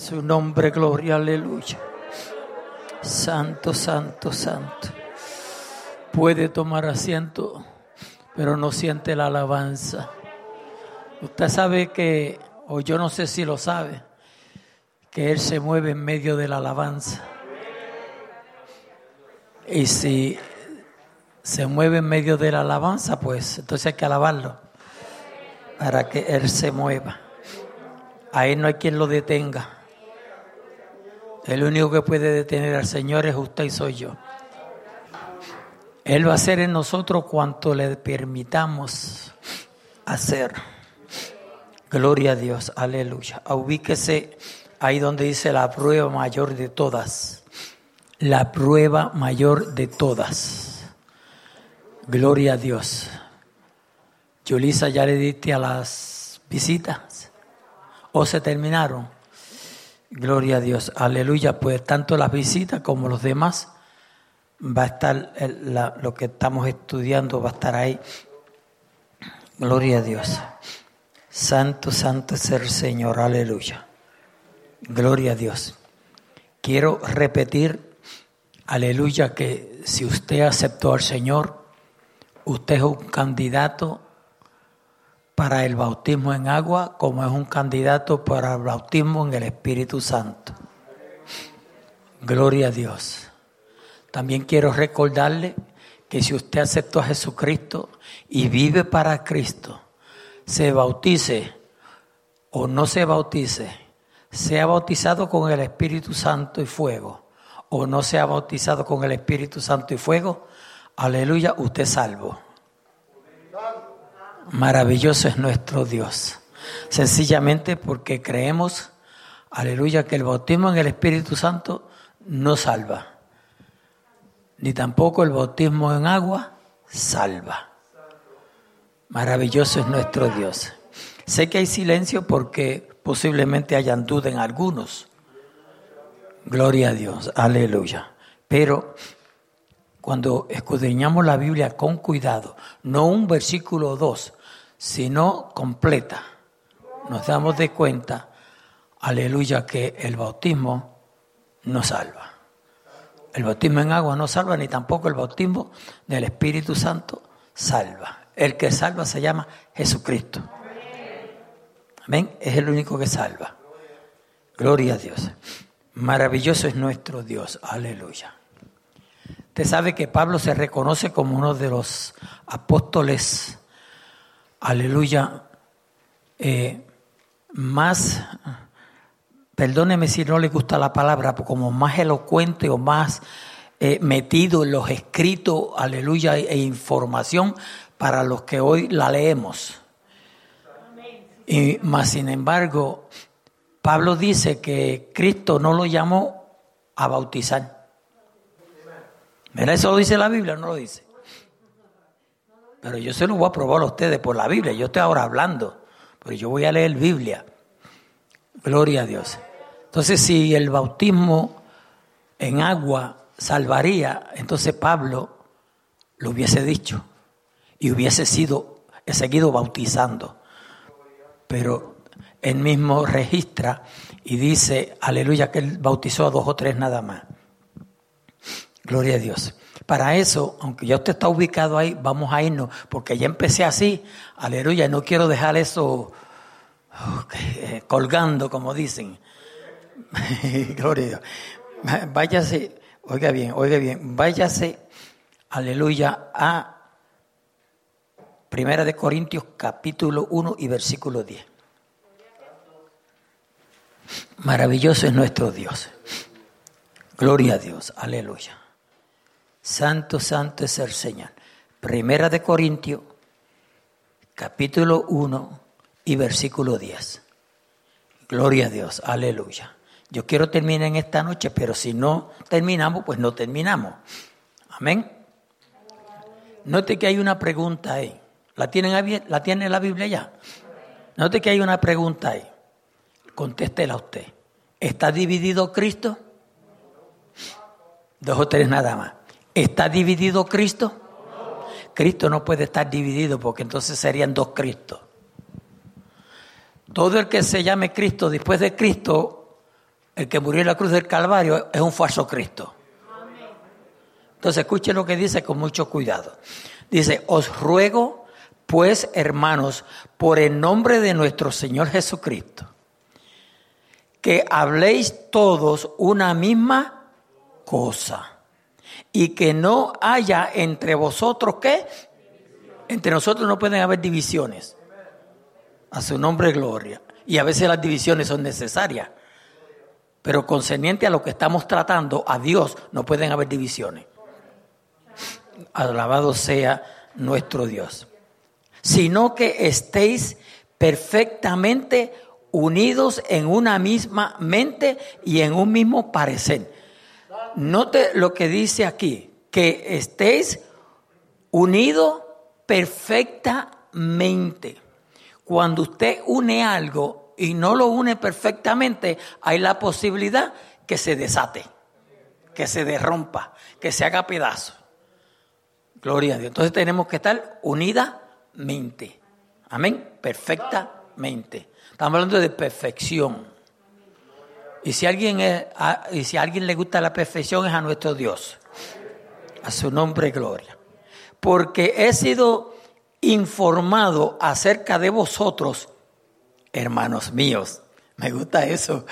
Su nombre, gloria, aleluya. Santo, santo, santo. Puede tomar asiento, pero no siente la alabanza. Usted sabe que, o yo no sé si lo sabe, que Él se mueve en medio de la alabanza. Y si se mueve en medio de la alabanza, pues entonces hay que alabarlo para que Él se mueva. Ahí no hay quien lo detenga. El único que puede detener al Señor es usted y soy yo. Él va a hacer en nosotros cuanto le permitamos hacer. Gloria a Dios, aleluya. Ubíquese ahí donde dice la prueba mayor de todas. La prueba mayor de todas. Gloria a Dios. Yulisa, ¿ya le diste a las visitas? ¿O se terminaron? Gloria a Dios, aleluya. Pues tanto las visitas como los demás va a estar, lo que estamos estudiando va a estar ahí. Gloria a Dios. Santo, santo es el Señor, aleluya. Gloria a Dios. Quiero repetir, aleluya, que si usted aceptó al Señor, usted es un candidato para el bautismo en agua, como es un candidato para el bautismo en el Espíritu Santo. Gloria a Dios. También quiero recordarle que si usted aceptó a Jesucristo y vive para Cristo, se bautice o no se bautice, sea bautizado con el Espíritu Santo y fuego, o no sea bautizado con el Espíritu Santo y fuego, aleluya, usted es salvo. Maravilloso es nuestro Dios. Sencillamente porque creemos, aleluya, que el bautismo en el Espíritu Santo no salva. Ni tampoco el bautismo en agua salva. Maravilloso es nuestro Dios. Sé que hay silencio porque posiblemente hayan duda en algunos. Gloria a Dios, aleluya. Pero cuando escudriñamos la Biblia con cuidado, no un versículo o dos, sino completa, nos damos de cuenta, aleluya, que el bautismo no salva. El bautismo en agua no salva, ni tampoco el bautismo del Espíritu Santo salva. El que salva se llama Jesucristo. Amén. Es el único que salva. Gloria a Dios. Maravilloso es nuestro Dios. Aleluya. Usted sabe que Pablo se reconoce como uno de los apóstoles, aleluya, más, perdóneme si no le gusta la palabra, como más elocuente o más metido en los escritos, aleluya, e información para los que hoy la leemos. Y más sin embargo, Pablo dice que Cristo no lo llamó a bautizar. ¿Verdad? Eso lo dice la Biblia, no lo dice. Pero yo se lo voy a probar a ustedes por la Biblia. Yo estoy ahora hablando, pero yo voy a leer Biblia. Gloria a Dios. Entonces, si el bautismo en agua salvaría, entonces Pablo lo hubiese dicho y hubiese seguido bautizando. Pero él mismo registra y dice, aleluya, que él bautizó a 2 o 3 nada más. Gloria a Dios. Para eso, aunque ya usted está ubicado ahí, vamos a irnos, porque ya empecé así, aleluya, no quiero dejar eso colgando, como dicen. Gloria a Dios. Váyase, oiga bien, váyase, aleluya, a 1 Corintios capítulo 1 y versículo 10. Maravilloso es nuestro Dios. Gloria a Dios, aleluya. Santo, santo es el Señor. 1 Corintios, capítulo 1 y versículo 10. Gloria a Dios, aleluya. Yo quiero terminar en esta noche, pero si no terminamos, pues no terminamos. Amén. Note que hay una pregunta ahí. ¿La tiene la Biblia ya? Note que hay una pregunta ahí. Contéstela usted. ¿Está dividido Cristo? 2 o 3 nada más. ¿Está dividido Cristo? Cristo no puede estar dividido porque entonces serían 2 Cristos. Todo el que se llame Cristo después de Cristo El que murió en la cruz del Calvario es un falso Cristo. Entonces escuche lo que dice con mucho cuidado. Dice, os ruego pues, hermanos, por el nombre de nuestro Señor Jesucristo, que habléis todos una misma cosa y que no haya entre vosotros, ¿qué? Entre nosotros no pueden haber divisiones. A su nombre gloria. Y a veces las divisiones son necesarias. Pero concerniente a lo que estamos tratando, a Dios no pueden haber divisiones. Alabado sea nuestro Dios. Sino que estéis perfectamente unidos en una misma mente y en un mismo parecer. Note lo que dice aquí, que estéis unidos perfectamente. Cuando usted une algo y no lo une perfectamente, hay la posibilidad que se desate, que se derrumpa, que se haga pedazo. Gloria a Dios. Entonces tenemos que estar unidamente. Amén. Perfectamente. Estamos hablando de perfección. Y si a alguien le gusta la perfección, es a nuestro Dios. A su nombre, gloria. Porque he sido informado acerca de vosotros, hermanos míos. Me gusta eso.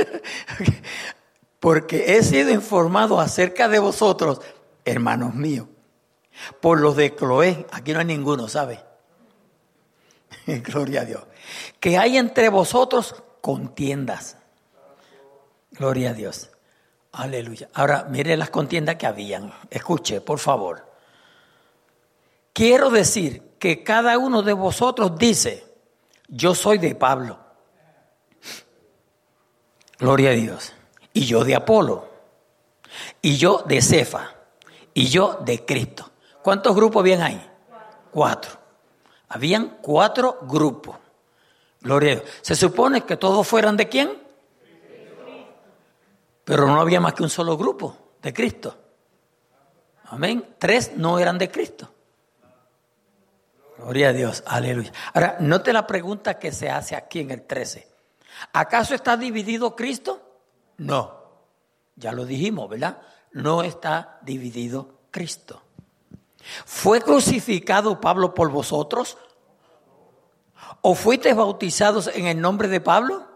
Porque he sido informado acerca de vosotros, hermanos míos, por los de Cloé. Aquí no hay ninguno, ¿sabe? Gloria a Dios. Que hay entre vosotros contiendas. Gloria a Dios. Aleluya. Ahora, mire las contiendas que habían. Escuche, por favor. Quiero decir que cada uno de vosotros dice, yo soy de Pablo. Gloria a Dios. Y yo de Apolo. Y yo de Cefa. Y yo de Cristo. ¿Cuántos grupos habían ahí? 4. Habían 4 grupos. Gloria a Dios. Se supone que todos fueran ¿de quién? Pero no había más que un solo grupo de Cristo. Amén. 3 no eran de Cristo. Gloria a Dios. Aleluya. Ahora, note la pregunta que se hace aquí en el 13. ¿Acaso está dividido Cristo? No. Ya lo dijimos, ¿verdad? No está dividido Cristo. ¿Fue crucificado Pablo por vosotros? ¿O fuisteis bautizados en el nombre de Pablo?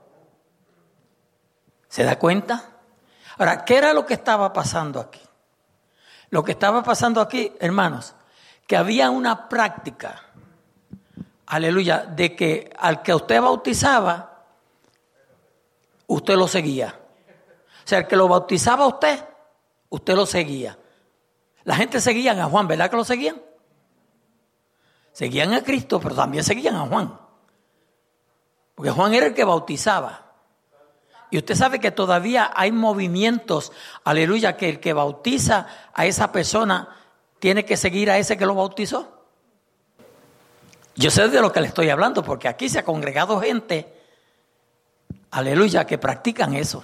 ¿Se da cuenta? Ahora, ¿qué era lo que estaba pasando aquí? Lo que estaba pasando aquí, hermanos, que había una práctica, aleluya, de que al que usted bautizaba, usted lo seguía. O sea, el que lo bautizaba a usted lo seguía. La gente seguían a Juan, ¿verdad que lo seguían? Seguían a Cristo, pero también seguían a Juan. Porque Juan era el que bautizaba. Y usted sabe que todavía hay movimientos, aleluya, que el que bautiza a esa persona tiene que seguir a ese que lo bautizó. Yo sé de lo que le estoy hablando, porque aquí se ha congregado gente, aleluya, que practican eso.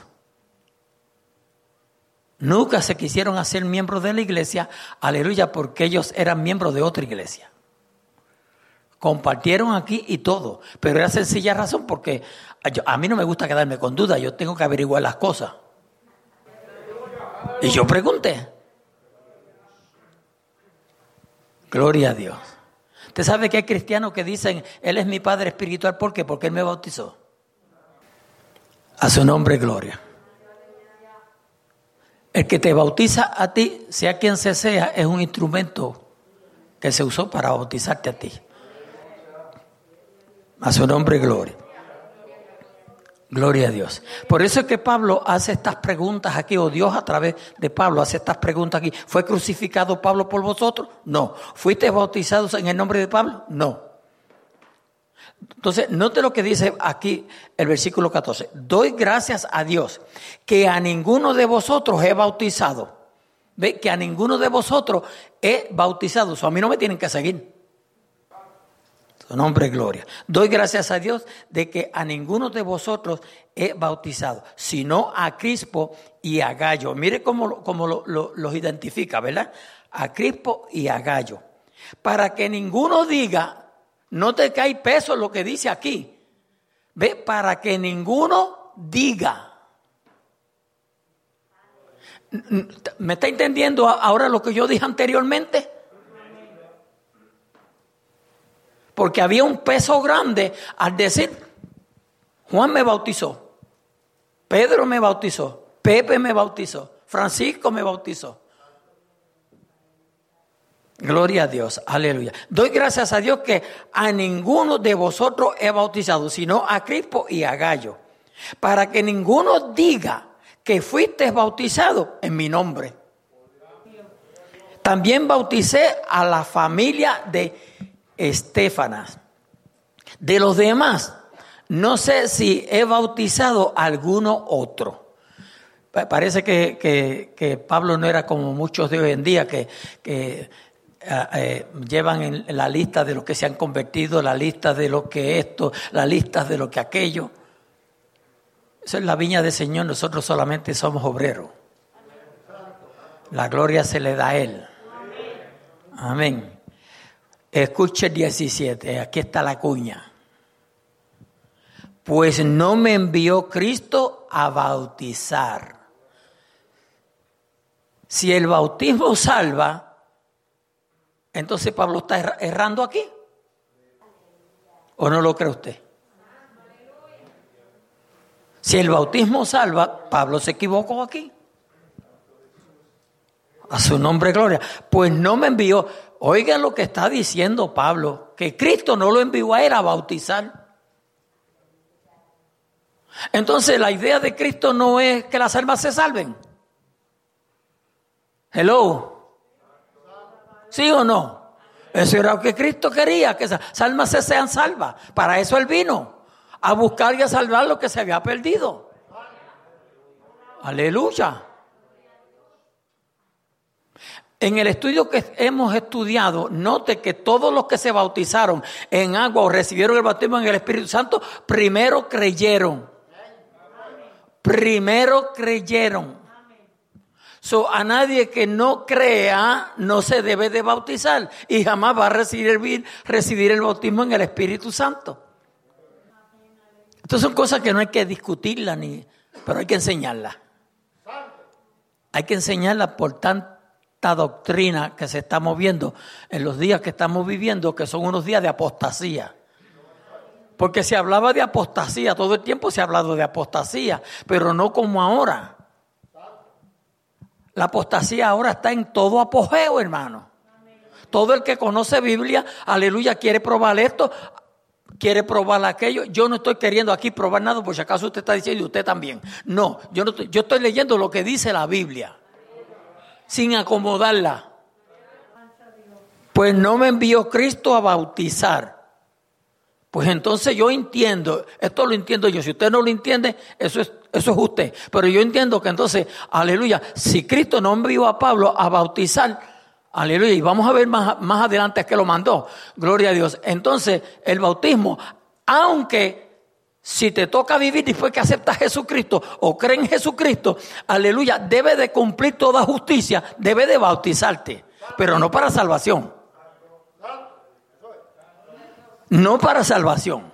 Nunca se quisieron hacer miembros de la iglesia, aleluya, porque ellos eran miembros de otra iglesia. Compartieron aquí y todo, pero era sencilla razón porque a mí no me gusta quedarme con dudas, yo tengo que averiguar las cosas. Y yo pregunté. Gloria a Dios. ¿Usted sabe que hay cristianos que dicen, Él es mi Padre espiritual? ¿Por qué? Porque Él me bautizó. A su nombre, gloria. El que te bautiza a ti, sea quien sea, es un instrumento que se usó para bautizarte a ti. A su nombre, gloria. Gloria a Dios. Por eso es que Pablo hace estas preguntas aquí, o Dios a través de Pablo hace estas preguntas aquí. ¿Fue crucificado Pablo por vosotros? No. ¿Fuiste bautizados en el nombre de Pablo? No. Entonces, note lo que dice aquí el versículo 14. Doy gracias a Dios que a ninguno de vosotros he bautizado. ¿Ve? Que a ninguno de vosotros he bautizado. A mí no me tienen que seguir. Su nombre, gloria. Doy gracias a Dios de que a ninguno de vosotros he bautizado, sino a Crispo y a Gayo. Mire cómo los identifica, ¿verdad? A Crispo y a Gayo. Para que ninguno diga, no te cae peso lo que dice aquí. Ve, para que ninguno diga. ¿Me está entendiendo ahora lo que yo dije anteriormente? Porque había un peso grande al decir, Juan me bautizó, Pedro me bautizó, Pepe me bautizó, Francisco me bautizó. Gloria a Dios, aleluya. Doy gracias a Dios que a ninguno de vosotros he bautizado, sino a Crispo y a Gallo, para que ninguno diga que fuiste bautizado en mi nombre. También bauticé a la familia de Estéfanas. De los demás, no sé si he bautizado a alguno otro. Parece que Pablo no era como muchos de hoy en día que llevan en la lista de los que se han convertido, la lista de lo que esto, la lista de lo que aquello. Eso es la viña del Señor, nosotros solamente somos obreros. La gloria se le da a Él. Amén. Escuche el 17, aquí está la cuña. Pues no me envió Cristo a bautizar. Si el bautismo salva, entonces Pablo está errando aquí. ¿O no lo cree usted? Si el bautismo salva, Pablo se equivocó aquí. A su nombre, gloria. Pues no me envió. Oigan lo que está diciendo Pablo, que Cristo no lo envió a él a bautizar. Entonces la idea de Cristo no es que las almas se salven. Hello. ¿Sí o no? Eso era lo que Cristo quería, que esas almas se sean salvas. Para eso Él vino, a buscar y a salvar lo que se había perdido. Aleluya. En el estudio que hemos estudiado, note que todos los que se bautizaron en agua o recibieron el bautismo en el Espíritu Santo, primero creyeron. Primero creyeron. So, a nadie que no crea no se debe de bautizar y jamás va a recibir el bautismo en el Espíritu Santo. Estas son cosas que no hay que discutirlas, pero hay que enseñarlas. Hay que enseñarlas por tanta doctrina que se está moviendo en los días que estamos viviendo, que son unos días de apostasía. Porque se hablaba de apostasía, todo el tiempo se ha hablado de apostasía, pero no como ahora. La apostasía ahora está en todo apogeo, hermano. Todo el que conoce Biblia, aleluya, quiere probar esto, quiere probar aquello. Yo no estoy queriendo aquí probar nada, por si acaso usted está diciendo y usted también. No, yo estoy leyendo lo que dice la Biblia, sin acomodarla. Pues no me envió Cristo a bautizar. Pues entonces yo entiendo, esto lo entiendo yo. Si usted no lo entiende, eso es usted. Pero yo entiendo que entonces, aleluya, si Cristo no envió a Pablo a bautizar, aleluya, y vamos a ver más adelante que lo mandó, gloria a Dios. Entonces, el bautismo, aunque si te toca vivir después que aceptas a Jesucristo o crees en Jesucristo, aleluya, debe de cumplir toda justicia, debe de bautizarte, pero no para salvación. No para salvación.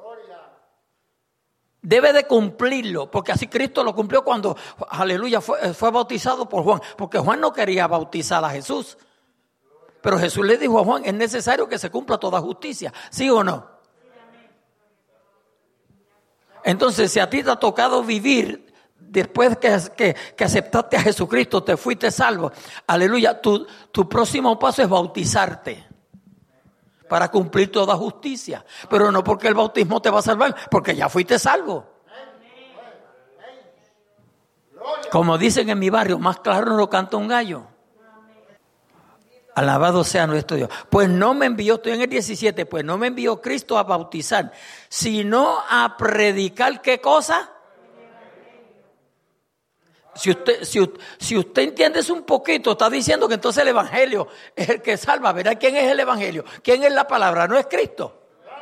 Debe de cumplirlo, porque así Cristo lo cumplió cuando, aleluya, fue bautizado por Juan, porque Juan no quería bautizar a Jesús. Pero Jesús le dijo a Juan, es necesario que se cumpla toda justicia, ¿sí o no? Entonces, si a ti te ha tocado vivir después que aceptaste a Jesucristo, te fuiste salvo, aleluya, tu próximo paso es bautizarte para cumplir toda justicia. Pero no porque el bautismo te va a salvar, porque ya fuiste salvo. Como dicen en mi barrio, más claro no lo canta un gallo. Alabado sea nuestro Dios. Pues no me envió, estoy en el 17, pues no me envió Cristo a bautizar, sino a predicar, ¿qué cosa? Si usted entiende eso un poquito, está diciendo que entonces el evangelio es el que salva. ¿Verdad? ¿Quién es el evangelio? ¿Quién es la palabra? ¿No es Cristo?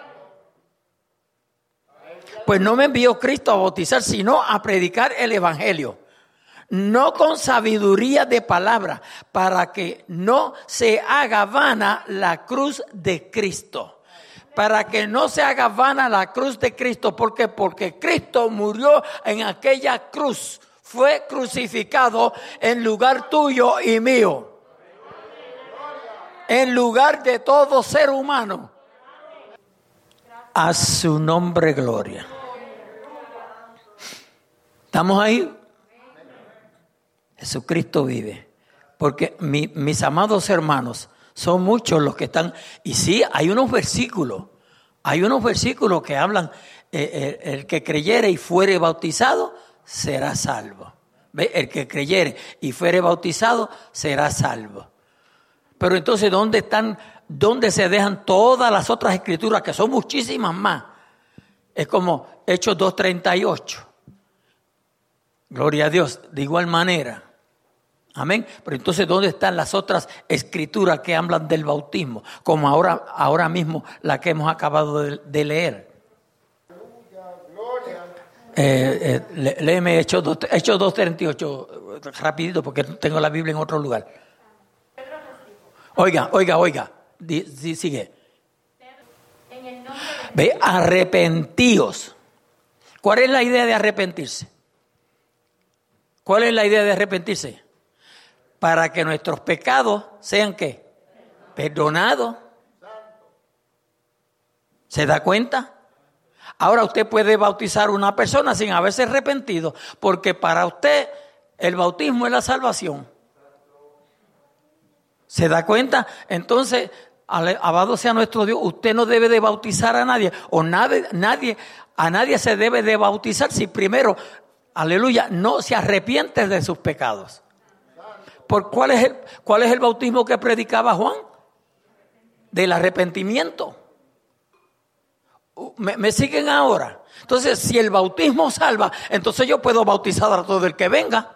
Pues no me envió Cristo a bautizar, sino a predicar el evangelio. No con sabiduría de palabra, para que no se haga vana la cruz de Cristo. Para que no se haga vana la cruz de Cristo. ¿Por qué? Porque Cristo murió en aquella cruz. fue crucificado en lugar tuyo y mío. En lugar de todo ser humano. A su nombre gloria. ¿Estamos ahí? Jesucristo vive. Porque mis amados hermanos, son muchos los que están. Y sí, hay unos versículos que hablan, el que creyere y fuere bautizado será salvo. ¿Ve? El que creyere y fuere bautizado será salvo. Pero entonces, ¿dónde se dejan todas las otras escrituras, que son muchísimas más? Es como Hechos 2:38. Gloria a Dios, de igual manera. Amén. Pero entonces, ¿dónde están las otras escrituras que hablan del bautismo? Como ahora mismo la que hemos acabado de leer. Léeme Hechos 2:38 rapidito, porque tengo la Biblia en otro lugar. Oiga. Sigue. Ve, arrepentíos. ¿Cuál es la idea de arrepentirse? ¿Cuál es la idea de arrepentirse? Para que nuestros pecados sean ¿qué? Perdonados. ¿Se da cuenta? Ahora usted puede bautizar a una persona sin haberse arrepentido, porque para usted el bautismo es la salvación. ¿Se da cuenta? Entonces, alabado sea nuestro Dios, usted no debe de bautizar a nadie, o a nadie se debe de bautizar si primero, aleluya, no se arrepiente de sus pecados. ¿Cuál es el bautismo que predicaba Juan? Del arrepentimiento. ¿Me siguen ahora? Entonces, si el bautismo salva, entonces yo puedo bautizar a todo el que venga.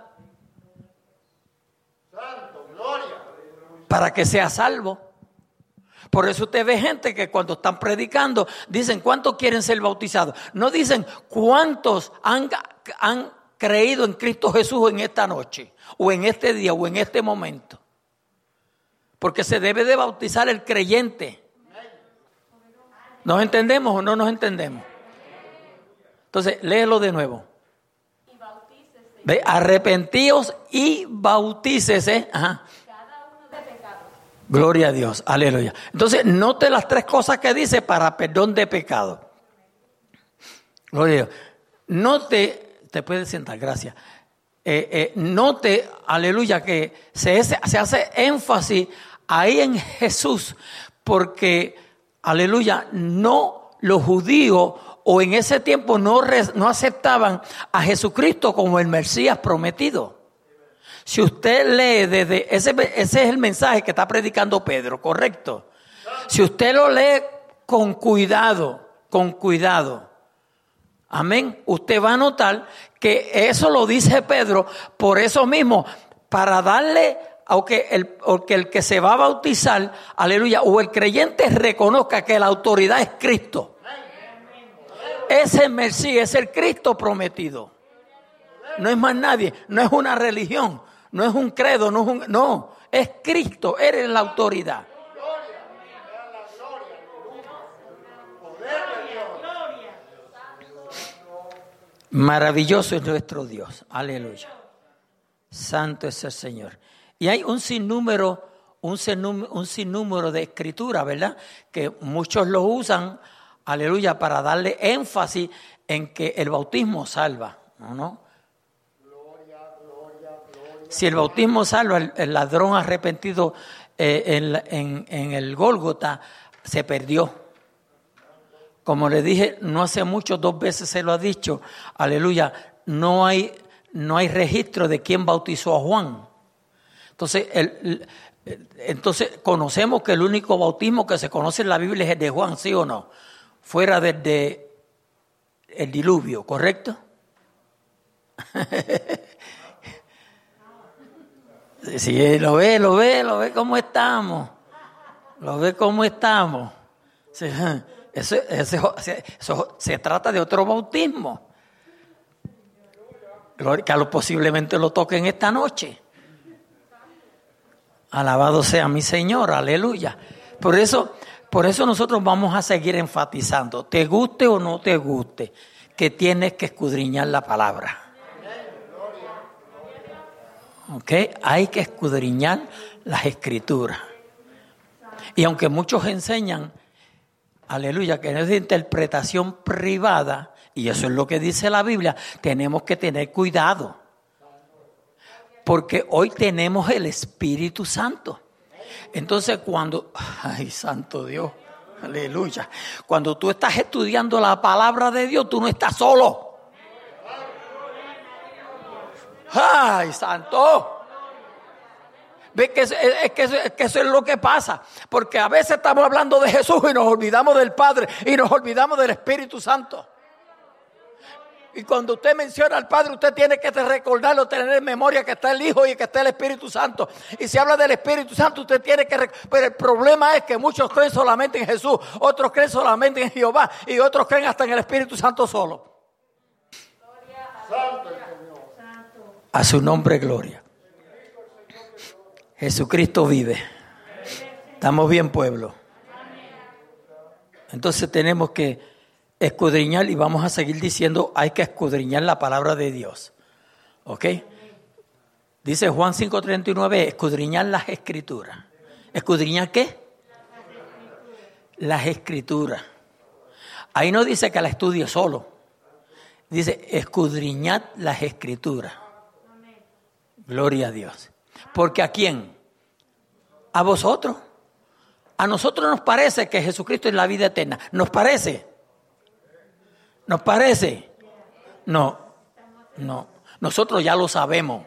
Santo, gloria. Para que sea salvo. Por eso usted ve gente que cuando están predicando dicen ¿cuántos quieren ser bautizados? No dicen ¿cuántos han creído en Cristo Jesús en esta noche, o en este día, o en este momento? Porque se debe de bautizar el creyente. ¿Nos entendemos o no nos entendemos? Entonces, léelo de nuevo. Ve, arrepentíos y bautícese. Ajá. Gloria a Dios, aleluya. Entonces, note las tres cosas que dice para perdón de pecado. Gloria a Dios. Note, te puedes sentar, gracias. Note, aleluya, que se hace énfasis ahí en Jesús, porque, aleluya, no los judíos o en ese tiempo no aceptaban a Jesucristo como el Mesías prometido. Si usted lee desde ese es el mensaje que está predicando Pedro, ¿correcto? Si usted lo lee con cuidado, amén, usted va a notar que eso lo dice Pedro por eso mismo, para darle, aunque el que se va a bautizar, aleluya, o el creyente reconozca que la autoridad es Cristo. Ese Mesías es el Cristo prometido. No es más nadie, no es una religión, no es un credo, no, es Cristo, eres la autoridad. Maravilloso es nuestro Dios, aleluya. Santo es el Señor. Y hay un sinnúmero de escrituras, ¿verdad? Que muchos lo usan, aleluya, para darle énfasis en que el bautismo salva, ¿no? Si el bautismo salva, el ladrón arrepentido en el Gólgota se perdió. Como le dije, no hace mucho, 2 veces se lo ha dicho, aleluya, no hay registro de quién bautizó a Juan. Entonces conocemos que el único bautismo que se conoce en la Biblia es el de Juan, ¿sí o no? Fuera desde el diluvio, ¿correcto? Sí, lo ve cómo estamos. Lo ve cómo estamos. Sí, eso se trata de otro bautismo. Que posiblemente lo toquen esta noche. Alabado sea mi Señor, aleluya. Por eso nosotros vamos a seguir enfatizando, te guste o no te guste, que tienes que escudriñar la palabra. ¿Ok? Hay que escudriñar las Escrituras. Y aunque muchos enseñan, aleluya, que no es de interpretación privada, y eso es lo que dice la Biblia, tenemos que tener cuidado. Porque hoy tenemos el Espíritu Santo. Entonces cuando, ay, santo Dios, aleluya, cuando tú estás estudiando la palabra de Dios, tú no estás solo. ¡Ay, santo! ¿Ves que eso es lo que pasa? Porque a veces estamos hablando de Jesús y nos olvidamos del Padre y nos olvidamos del Espíritu Santo. Y cuando usted menciona al Padre, usted tiene que recordarlo, tener en memoria que está el Hijo y que está el Espíritu Santo. Y si habla del Espíritu Santo, usted tiene que... Pero el problema es que muchos creen solamente en Jesús, otros creen solamente en Jehová y otros creen hasta en el Espíritu Santo solo. A su nombre, gloria. Jesucristo vive. ¿Estamos bien, pueblo? Entonces tenemos que escudriñar y vamos a seguir diciendo, hay que escudriñar la palabra de Dios. ¿Ok? Dice Juan 5:39, escudriñar las Escrituras. ¿Escudriñar qué? Las Escrituras. Ahí no dice que la estudie solo. Dice, escudriñad las Escrituras. Gloria a Dios. ¿Porque a quién? A vosotros. A nosotros nos parece que Jesucristo es la vida eterna. ¿Nos parece? ¿Nos parece? No. Nosotros ya lo sabemos.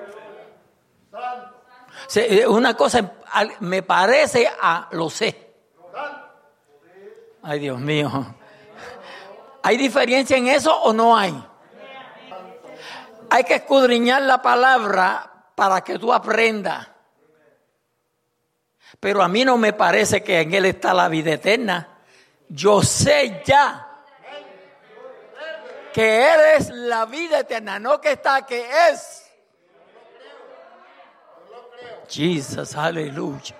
Una cosa me parece a lo sé. Ay, Dios mío. ¿Hay diferencia en eso o no hay? Hay que escudriñar la palabra para que tú aprendas. Pero a mí no me parece que en Él está la vida eterna. Yo sé ya que Él es la vida eterna, no que está, que es. Jesus, aleluya.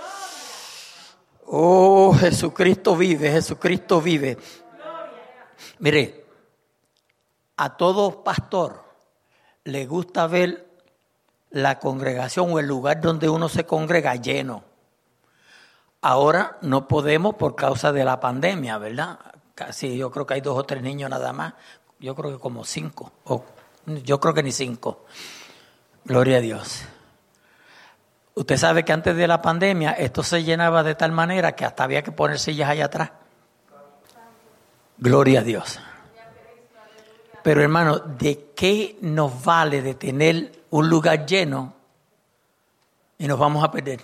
Oh, Jesucristo vive, Jesucristo vive. Mire, a todo pastor le gusta ver la congregación o el lugar donde uno se congrega lleno. Ahora no podemos por causa de la pandemia, ¿verdad? Casi yo creo que hay 2 o 3 niños nada más. Yo creo que como 5. Yo creo que ni 5. Gloria a Dios. Usted sabe que antes de la pandemia esto se llenaba de tal manera que hasta había que poner sillas allá atrás. Gloria a Dios. Pero hermano, ¿de qué nos vale de tener un lugar lleno y nos vamos a perder?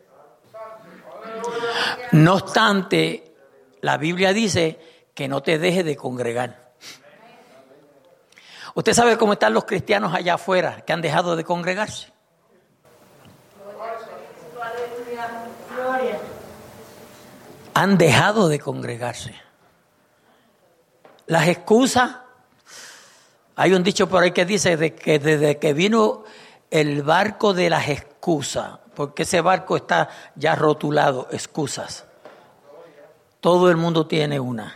No obstante, la Biblia dice que no te dejes de congregar. ¿Usted sabe cómo están los cristianos allá afuera que han dejado de congregarse? Han dejado de congregarse. Las excusas, hay un dicho por ahí que dice de que desde que vino el barco de las excusas, porque ese barco está ya rotulado, excusas. Todo el mundo tiene una.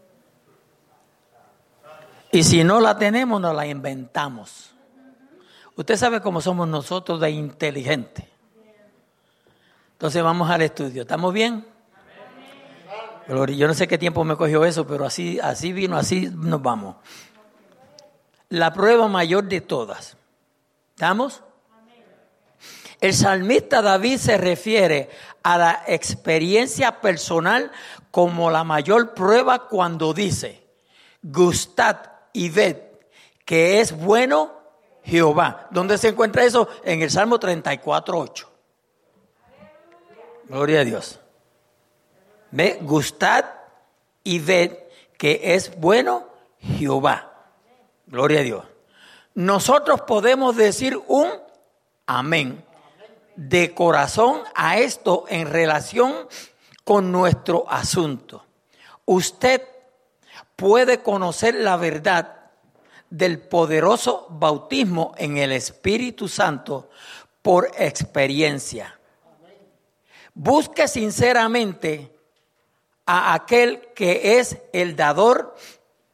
Y si no la tenemos, nos la inventamos. Usted sabe cómo somos nosotros de inteligentes. Entonces vamos al estudio. ¿Estamos bien? Gloria. Yo no sé qué tiempo me cogió eso, pero así vino, así nos vamos. La prueba mayor de todas. ¿Estamos? El salmista David se refiere a la experiencia personal como la mayor prueba cuando dice, gustad y ved que es bueno Jehová. ¿Dónde se encuentra eso? En el Salmo 34:8. Gloria a Dios. ¿Ve? Gustad y ved que es bueno Jehová. Gloria a Dios. Nosotros podemos decir un amén de corazón a esto en relación con nuestro asunto. Usted puede conocer la verdad del poderoso bautismo en el Espíritu Santo por experiencia. Busque sinceramente a aquel que es el dador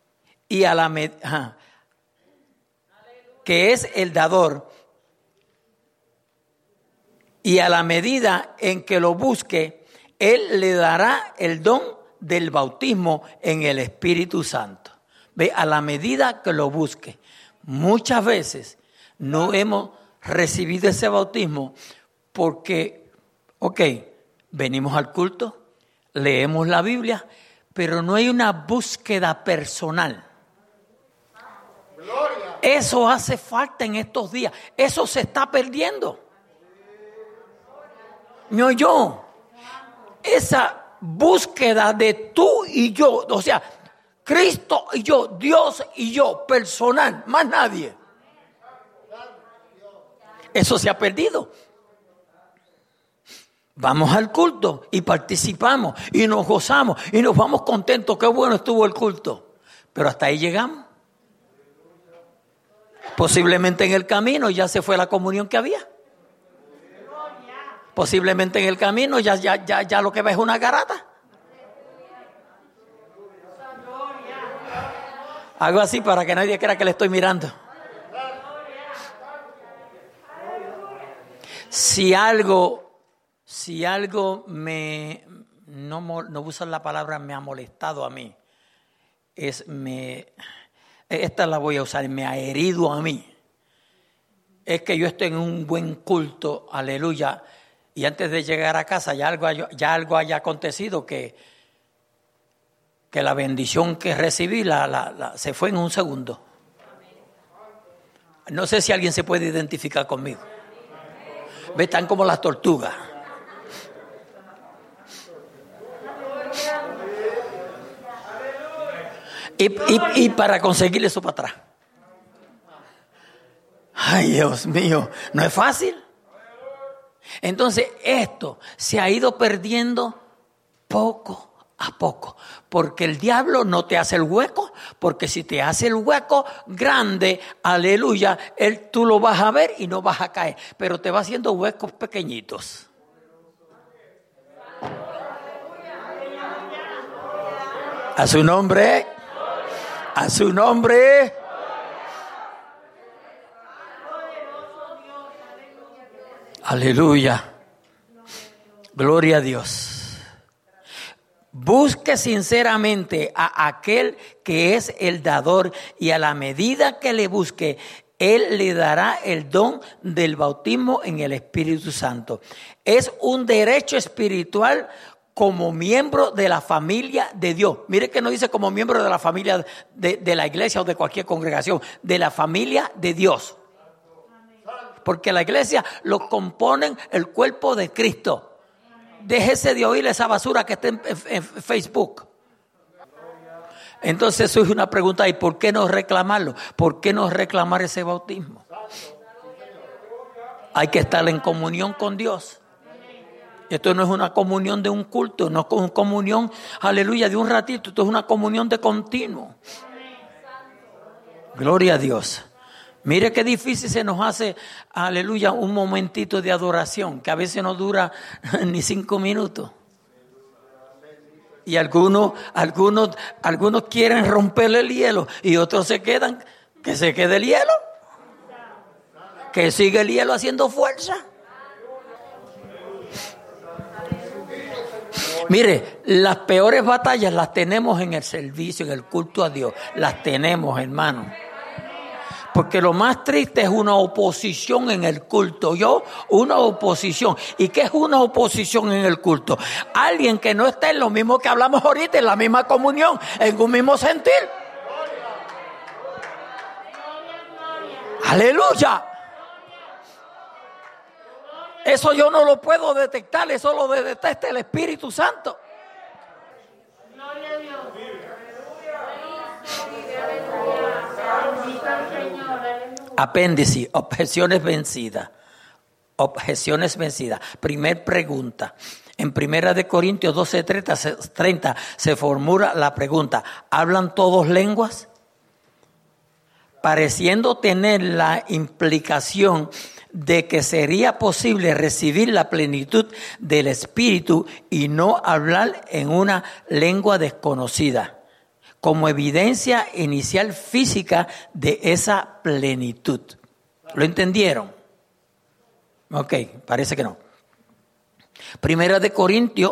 y a la que es el dador y a la medida en que lo busque, Él le dará el don del bautismo en el Espíritu Santo. Ve, a la medida que lo busque. Muchas veces no hemos recibido ese bautismo porque, venimos al culto, leemos la Biblia, pero no hay una búsqueda personal. Eso hace falta en estos días. Eso se está perdiendo. ¿Me oyó? Esa búsqueda de tú y yo, o sea, Cristo y yo, Dios y yo, personal, más nadie. Eso se ha perdido. Vamos al culto y participamos y nos gozamos y nos vamos contentos. Qué bueno estuvo el culto. Pero hasta ahí llegamos. Posiblemente en el camino ya se fue la comunión que había. Posiblemente en el camino ya lo que va es una garata. Hago así para que nadie crea que le estoy mirando. Si algo no uso la palabra me ha molestado a mí, esta la voy a usar, me ha herido a mí, es que yo esté en un buen culto, aleluya, y antes de llegar a casa ya algo haya acontecido que la bendición que recibí se fue en un segundo. No sé si alguien se puede identificar conmigo. Ve, están como las tortugas. Y para conseguir eso para atrás. Ay, Dios mío, no es fácil. Entonces esto se ha ido perdiendo poco a poco, porque el diablo no te hace el hueco, porque si te hace el hueco grande, aleluya, tú lo vas a ver y no vas a caer, pero te va haciendo huecos pequeñitos. A su nombre, a su nombre. Aleluya. Gloria a Dios. Busque sinceramente a aquel que es el dador y a la medida que le busque, Él le dará el don del bautismo en el Espíritu Santo. Es un derecho espiritual como miembro de la familia de Dios. Mire que no dice como miembro de la familia de la iglesia o de cualquier congregación, de la familia de Dios. Porque la iglesia lo componen el cuerpo de Cristo. Déjese de oír esa basura que está en Facebook. Entonces surge una pregunta, ¿y por qué no reclamarlo? ¿Por qué no reclamar ese bautismo? Hay que estar en comunión con Dios. Esto no es una comunión de un culto, no es una comunión, aleluya, de un ratito. Esto es una comunión de continuo. Gloria a Dios. Mire qué difícil se nos hace, aleluya, un momentito de adoración, que a veces no dura ni 5 minutos. Y algunos quieren romperle el hielo y otros se quedan, que se quede el hielo, que sigue el hielo haciendo fuerza. Mire, las peores batallas las tenemos en el servicio, en el culto a Dios. Las tenemos, hermano. Porque lo más triste es una oposición en el culto. Una oposición. ¿Y qué es una oposición en el culto? Alguien que no está en lo mismo que hablamos ahorita, en la misma comunión, en un mismo sentir. ¡Aleluya! Eso yo no lo puedo detectar, eso lo detecta el Espíritu Santo. Gloria a Dios. Apéndice, objeciones vencidas. Objeciones vencidas. Primer pregunta. En 1 Corintios 12:30 se formula la pregunta: ¿hablan todos lenguas? Pareciendo tener la implicación de que sería posible recibir la plenitud del Espíritu y no hablar en una lengua desconocida, como evidencia inicial física de esa plenitud. ¿Lo entendieron? Ok, parece que no. Primera de Corintios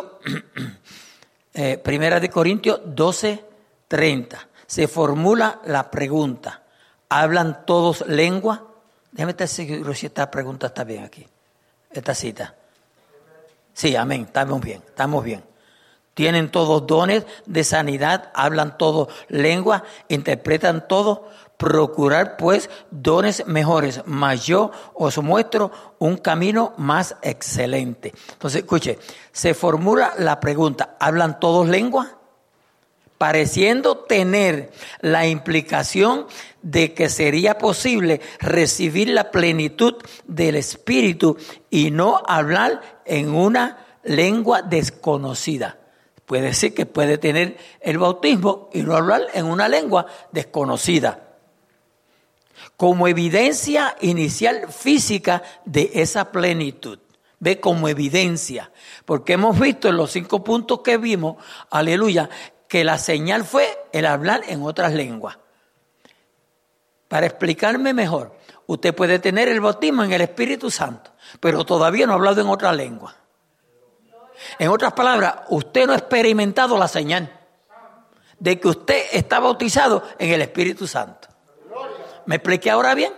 12:30. Se formula la pregunta. ¿Hablan todos lengua? Déjame estar seguro si esta pregunta está bien aquí. Esta cita. Sí, amén. Estamos bien. ¿Tienen todos dones de sanidad? ¿Hablan todos lengua? ¿Interpretan todo? Procurar pues dones mejores, mas yo os muestro un camino más excelente. Entonces, escuche, se formula la pregunta, ¿hablan todos lengua? Pareciendo tener la implicación de que sería posible recibir la plenitud del Espíritu y no hablar en una lengua desconocida. Puede decir que puede tener el bautismo y no hablar en una lengua desconocida. Como evidencia inicial física de esa plenitud. Ve, como evidencia. Porque hemos visto en los 5 puntos que vimos, aleluya, que la señal fue el hablar en otras lenguas. Para explicarme mejor, usted puede tener el bautismo en el Espíritu Santo, pero todavía no ha hablado en otra lengua. En otras palabras, usted no ha experimentado la señal de que usted está bautizado en el Espíritu Santo. ¿Me expliqué ahora bien?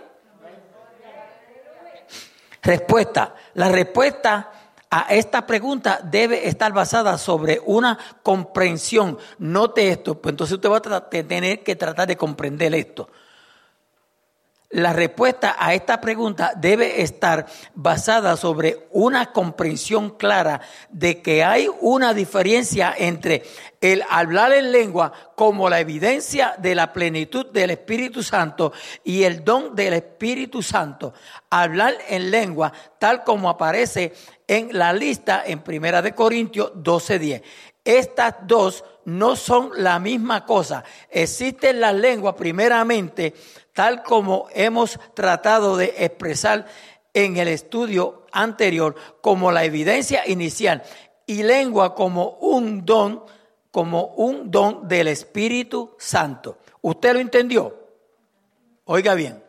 Respuesta. La respuesta a esta pregunta debe estar basada sobre una comprensión. Note esto, pues entonces usted va a tener que tratar de comprender esto. La respuesta a esta pregunta debe estar basada sobre una comprensión clara de que hay una diferencia entre el hablar en lengua como la evidencia de la plenitud del Espíritu Santo y el don del Espíritu Santo. Hablar en lengua tal como aparece en la lista en 1 Corintios 12:10. Estas dos no son la misma cosa. Existen las lenguas primeramente, tal como hemos tratado de expresar en el estudio anterior, como la evidencia inicial, y lengua como un don del Espíritu Santo. ¿Usted lo entendió? Oiga bien.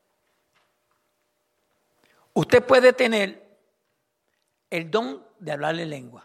Usted puede tener el don de hablar en lengua.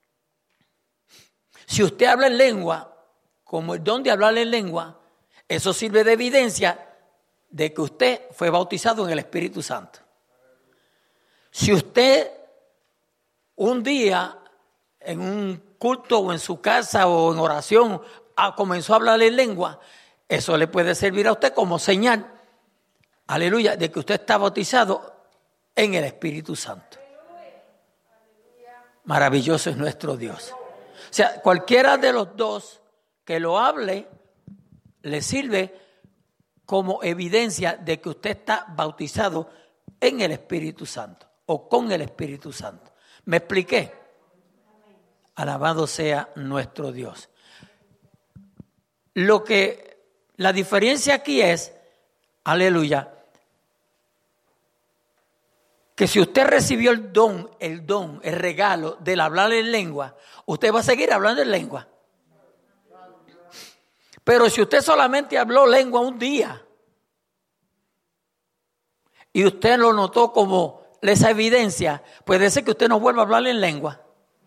Si usted habla en lengua, como el don de hablar en lengua, eso sirve de evidencia de que usted fue bautizado en el Espíritu Santo. Si usted un día en un culto o en su casa o en oración comenzó a hablar en lengua, eso le puede servir a usted como señal, aleluya, de que usted está bautizado en el Espíritu Santo. Maravilloso es nuestro Dios. O sea, cualquiera de los dos que lo hable le sirve como evidencia de que usted está bautizado en el Espíritu Santo o con el Espíritu Santo. ¿Me expliqué? Alabado sea nuestro Dios. La diferencia aquí es, aleluya, que si usted recibió el don, el regalo del hablar en lengua, usted va a seguir hablando en lengua. Pero si usted solamente habló lengua un día y usted lo notó como esa evidencia, puede ser que usted no vuelva a hablar en lengua.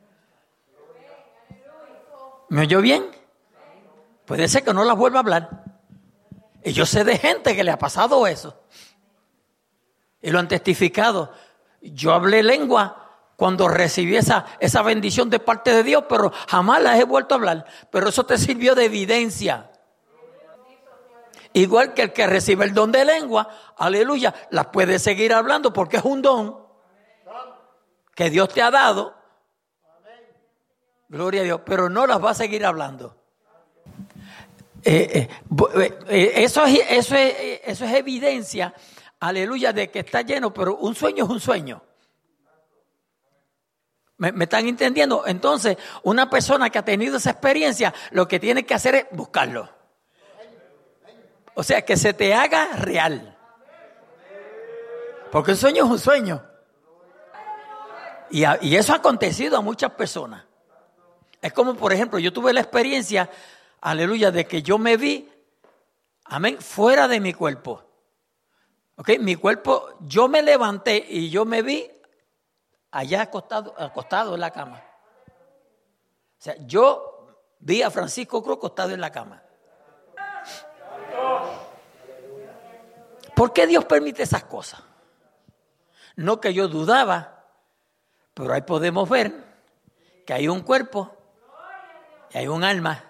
¿Me oyó bien? Puede ser que no la vuelva a hablar. Y yo sé de gente que le ha pasado eso. Y lo han testificado. Yo hablé lengua cuando recibí esa bendición de parte de Dios, pero jamás la he vuelto a hablar. Pero eso te sirvió de evidencia. Igual que el que recibe el don de lengua, aleluya, las puede seguir hablando porque es un don que Dios te ha dado. Gloria a Dios, pero no las va a seguir hablando. Eso es evidencia, aleluya, de que está lleno, pero un sueño es un sueño. ¿Me están entendiendo? Entonces, una persona que ha tenido esa experiencia, lo que tiene que hacer es buscarlo. O sea, que se te haga real. Porque un sueño es un sueño. Y eso ha acontecido a muchas personas. Es como, por ejemplo, yo tuve la experiencia, aleluya, de que yo me vi, amén, fuera de mi cuerpo. ¿Ok? Mi cuerpo, yo me levanté y yo me vi allá acostado en la cama. O sea, yo vi a Francisco Cruz acostado en la cama. ¿Por qué Dios permite esas cosas? No que yo dudaba, pero ahí podemos ver que hay un cuerpo y hay un alma.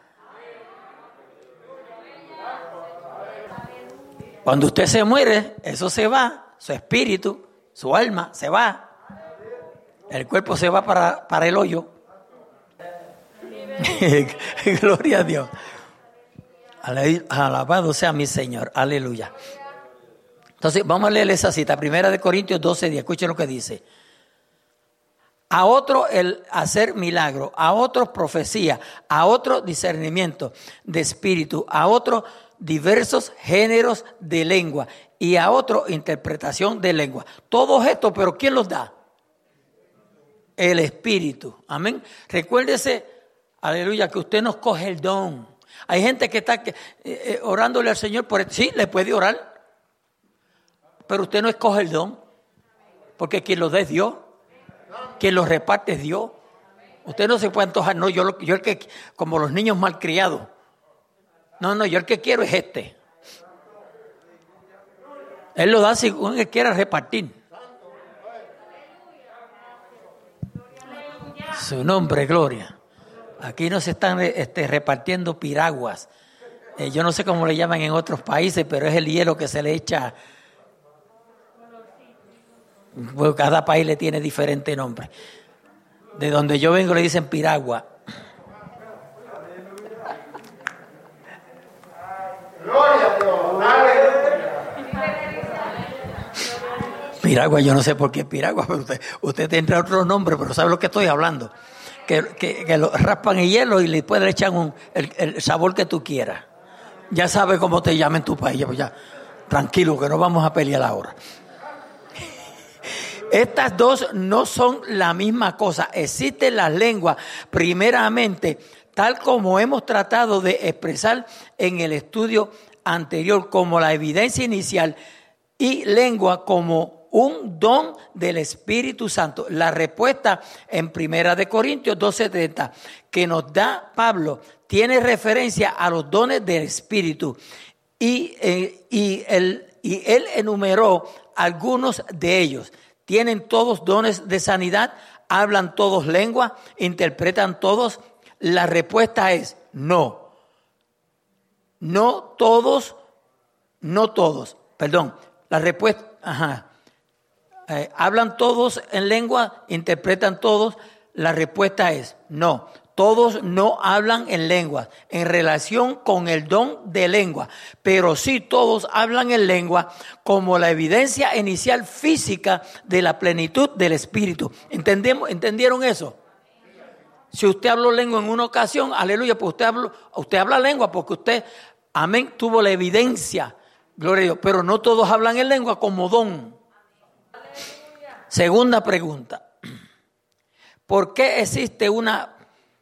Cuando usted se muere, eso se va, su espíritu, su alma se va. El cuerpo se va para el hoyo. Gloria a Dios. Alabado sea mi Señor. Aleluya. Entonces, vamos a leer esa cita. 1 Corintios 12:10. Escuchen lo que dice. A otro el hacer milagro, a otro profecía, a otro discernimiento de espíritu, a otro diversos géneros de lengua y a otro interpretación de lengua. Todos estos, pero ¿quién los da? El Espíritu. Amén. Recuérdese, aleluya, que usted nos coge el don. Hay gente que está orándole al Señor por sí, le puede orar. Pero usted no escoge el don, porque quien lo da es Dios, quien lo reparte es Dios. Usted no se puede antojar, no, yo el que, como los niños malcriados. No, yo el que quiero es este. Él lo da según él quiera repartir. Su nombre, gloria. Aquí no se están repartiendo piraguas. Yo no sé cómo le llaman en otros países, pero es el hielo que se le echa. Bueno, cada país le tiene diferente nombre. De donde yo vengo le dicen piragua. Gloria a Dios. Piragua, yo no sé por qué piragua, pero usted tendrá otro nombre, pero sabe lo que estoy hablando. Que lo raspan en hielo y después le echan el sabor que tú quieras. Ya sabes cómo te llaman en tu país. Pues ya, tranquilo, que no vamos a pelear ahora. Estas dos no son la misma cosa. Existen las lenguas, primeramente, tal como hemos tratado de expresar en el estudio anterior, como la evidencia inicial, y lengua como un don del Espíritu Santo. La respuesta en 1 Corintios 12:30 que nos da Pablo tiene referencia a los dones del Espíritu y él enumeró algunos de ellos. ¿Tienen todos dones de sanidad? ¿Hablan todos lengua? ¿Interpretan todos? La respuesta es no. No todos. Perdón. La respuesta, ¿hablan todos en lengua? ¿Interpretan todos? La respuesta es no. Todos no hablan en lengua en relación con el don de lengua, pero sí todos hablan en lengua como la evidencia inicial física de la plenitud del Espíritu. ¿Entendieron eso? Si usted habló lengua en una ocasión, aleluya, pues usted habla lengua porque usted, amén, tuvo la evidencia, gloria a Dios, pero no todos hablan en lengua como don. Segunda pregunta, ¿por qué existe una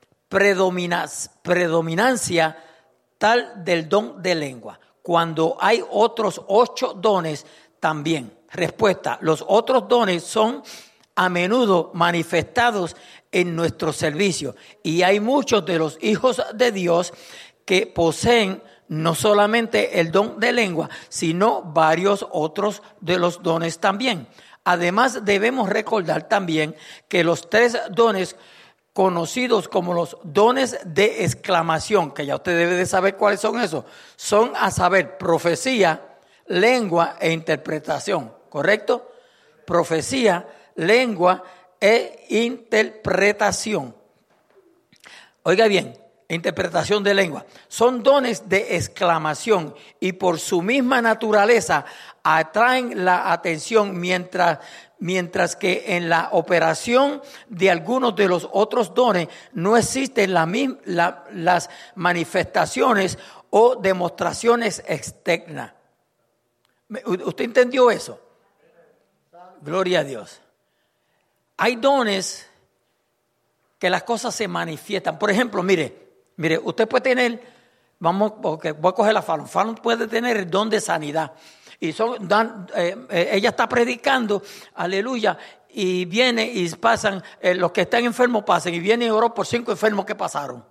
predominancia tal del don de lengua cuando hay otros 8 dones también? Respuesta: los otros dones son a menudo manifestados en nuestro servicio y hay muchos de los hijos de Dios que poseen no solamente el don de lengua, sino varios otros de los dones también. Además, debemos recordar también que los 3 dones conocidos como los dones de exclamación, que ya usted debe de saber cuáles son esos, son a saber profecía, lengua e interpretación, ¿correcto? Profecía, lengua e interpretación. Oiga bien, interpretación de lengua. Son dones de exclamación y por su misma naturaleza atraen la atención mientras que en la operación de algunos de los otros dones no existen las manifestaciones o demostraciones externas. ¿Usted entendió eso? Gloria a Dios. Hay dones que las cosas se manifiestan. Por ejemplo, mire, usted puede tener, voy a coger la Fallon. Fallon puede tener el don de sanidad. Y ella está predicando, aleluya, y viene y pasan, los que están enfermos pasan y viene y oró por 5 enfermos que pasaron.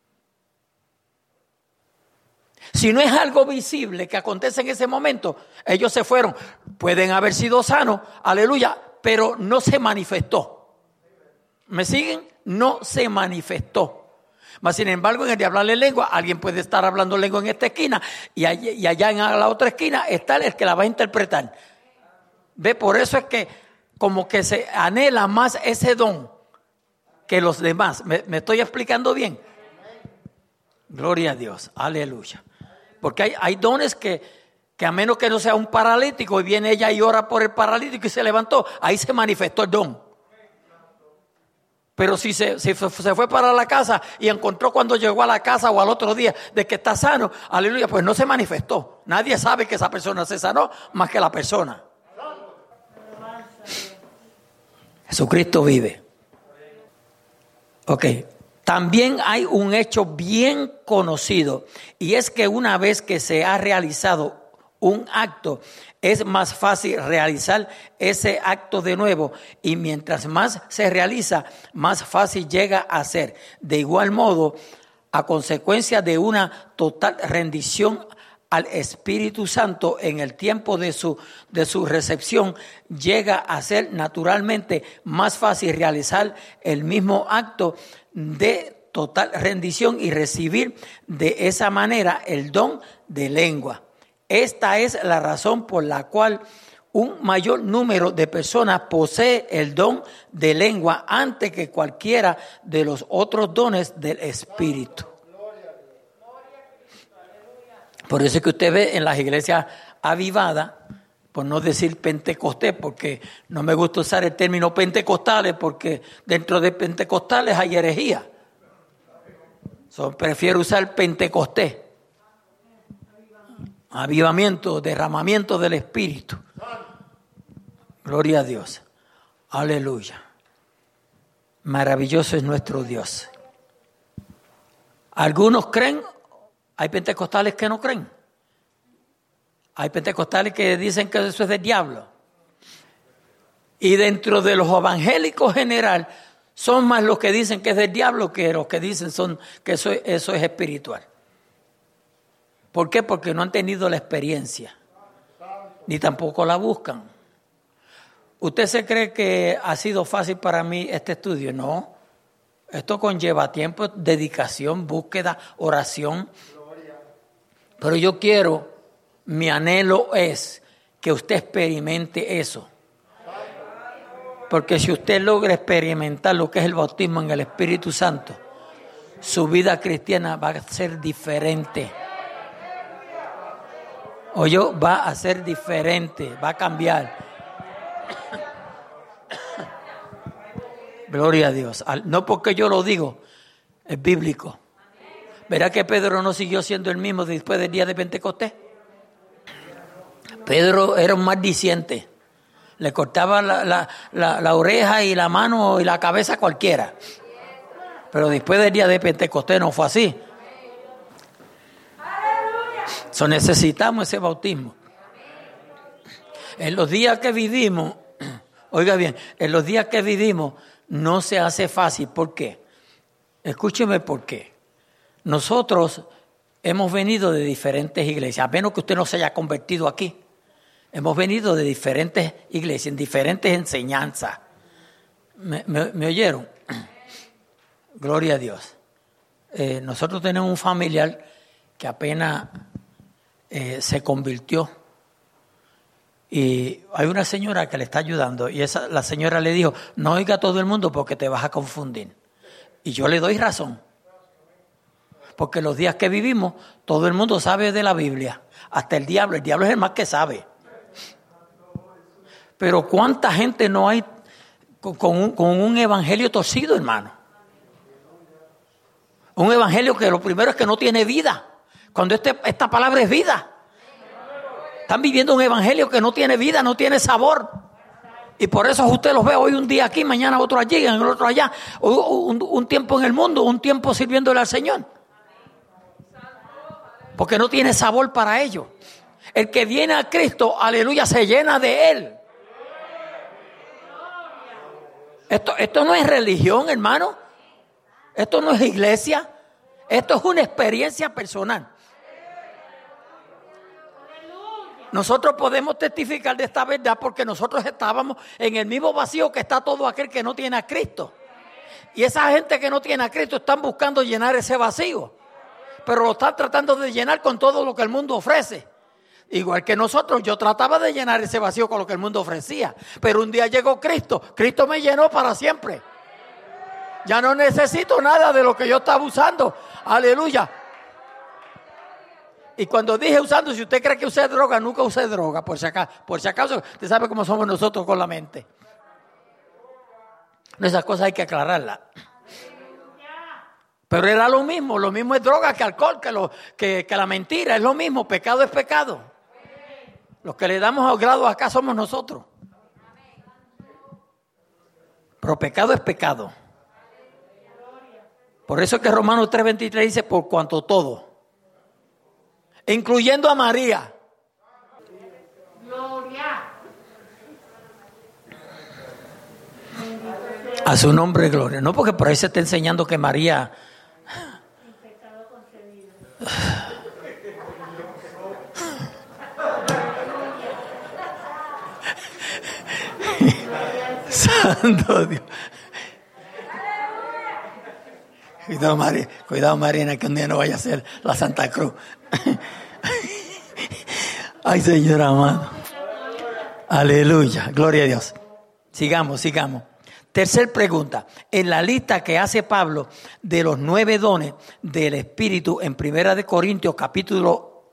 Si no es algo visible que acontece en ese momento, ellos se fueron. Pueden haber sido sanos, aleluya, pero no se manifestó. ¿Me siguen? No se manifestó. Mas sin embargo, en el de hablarle lengua, alguien puede estar hablando lengua en esta esquina y allá en la otra esquina está el que la va a interpretar. ¿Ve? Por eso es que como que se anhela más ese don que los demás. ¿Me estoy explicando bien? Gloria a Dios, aleluya. Porque hay dones que a menos que no sea un paralítico y viene ella y ora por el paralítico y se levantó, ahí se manifestó el don. Pero si se fue para la casa y encontró cuando llegó a la casa o al otro día de que está sano, aleluya, pues no se manifestó. Nadie sabe que esa persona se sanó más que la persona. Jesucristo vive. Ok. También hay un hecho bien conocido y es que una vez que se ha realizado un acto, es más fácil realizar ese acto de nuevo y mientras más se realiza, más fácil llega a ser. De igual modo, a consecuencia de una total rendición al Espíritu Santo en el tiempo de su recepción, llega a ser naturalmente más fácil realizar el mismo acto de total rendición y recibir de esa manera el don de lengua. Esta es la razón por la cual un mayor número de personas posee el don de lengua antes que cualquiera de los otros dones del Espíritu. Por eso es que usted ve en las iglesias avivadas, por no decir pentecostés, porque no me gusta usar el término pentecostales, porque dentro de pentecostales hay herejía. Prefiero usar pentecostés. Avivamiento, derramamiento del Espíritu. Gloria a Dios. Aleluya. Maravilloso es nuestro Dios. Algunos creen, hay pentecostales que no creen. Hay pentecostales que dicen que eso es del diablo. Y dentro de los evangélicos general, son más los que dicen que es del diablo que los que dicen que eso es espiritual. ¿Por qué? Porque no han tenido la experiencia, ni tampoco la buscan. ¿Usted se cree que ha sido fácil para mí este estudio? No. Esto conlleva tiempo, dedicación, búsqueda, oración. Pero yo quiero, mi anhelo es que usted experimente eso. Porque si usted logra experimentar lo que es el bautismo en el Espíritu Santo, su vida cristiana va a ser diferente. Va a ser diferente, va a cambiar. Gloria a Dios. No porque yo lo digo, es bíblico. ¿Verá que Pedro no siguió siendo el mismo después del día de Pentecostés? Pedro era un maldiciente. Le cortaba la oreja y la mano y la cabeza a cualquiera. Pero después del día de Pentecostés no fue así. Necesitamos ese bautismo. En los días que vivimos, oiga bien, en los días que vivimos no se hace fácil. ¿Por qué? Escúcheme por qué. Nosotros hemos venido de diferentes iglesias, a menos que usted no se haya convertido aquí. Hemos venido de diferentes iglesias, en diferentes enseñanzas. ¿Me oyeron? Gloria a Dios. Nosotros tenemos un familiar que apenas se convirtió. Y hay una señora que le está ayudando y la señora le dijo, no oiga a todo el mundo porque te vas a confundir. Y yo le doy razón. Porque los días que vivimos, todo el mundo sabe de la Biblia. Hasta el diablo es el más que sabe. Pero ¿cuánta gente no hay con un evangelio torcido, hermano? Un evangelio que lo primero es que no tiene vida. Cuando esta palabra es vida. Están viviendo un evangelio que no tiene vida, no tiene sabor. Y por eso usted los ve hoy un día aquí, mañana otro allí, el otro allá. Un tiempo en el mundo, un tiempo sirviéndole al Señor. Porque no tiene sabor para ellos. El que viene a Cristo, aleluya, se llena de Él. Esto no es religión, hermano. Esto no es iglesia. Esto es una experiencia personal. Nosotros podemos testificar de esta verdad porque nosotros estábamos en el mismo vacío que está todo aquel que no tiene a Cristo. Y esa gente que no tiene a Cristo están buscando llenar ese vacío. Pero lo están tratando de llenar con todo lo que el mundo ofrece. Igual que nosotros, yo trataba de llenar ese vacío con lo que el mundo ofrecía. Pero un día llegó Cristo. Cristo me llenó para siempre. Ya no necesito nada de lo que yo estaba usando. Aleluya. Y cuando dije usando, si usted cree que usé droga, nunca usé droga, por si acaso, usted sabe cómo somos nosotros con la mente. Esas cosas hay que aclararlas. Pero era lo mismo es droga que alcohol, que la mentira, es lo mismo, pecado es pecado. Los que le damos grado acá somos nosotros. Pero pecado es pecado. Por eso es que Romanos 3:23 dice, por cuanto todo, incluyendo a María. Gloria. A su nombre, gloria. No, porque por ahí se está enseñando que María... Santo Dios. Cuidado Marina, que un día no vaya a ser la Santa Cruz. Ay, Señor amado. Aleluya, gloria a Dios. Sigamos. Tercer pregunta. En la lista que hace Pablo de los 9 dones del Espíritu en 1 Corintios capítulo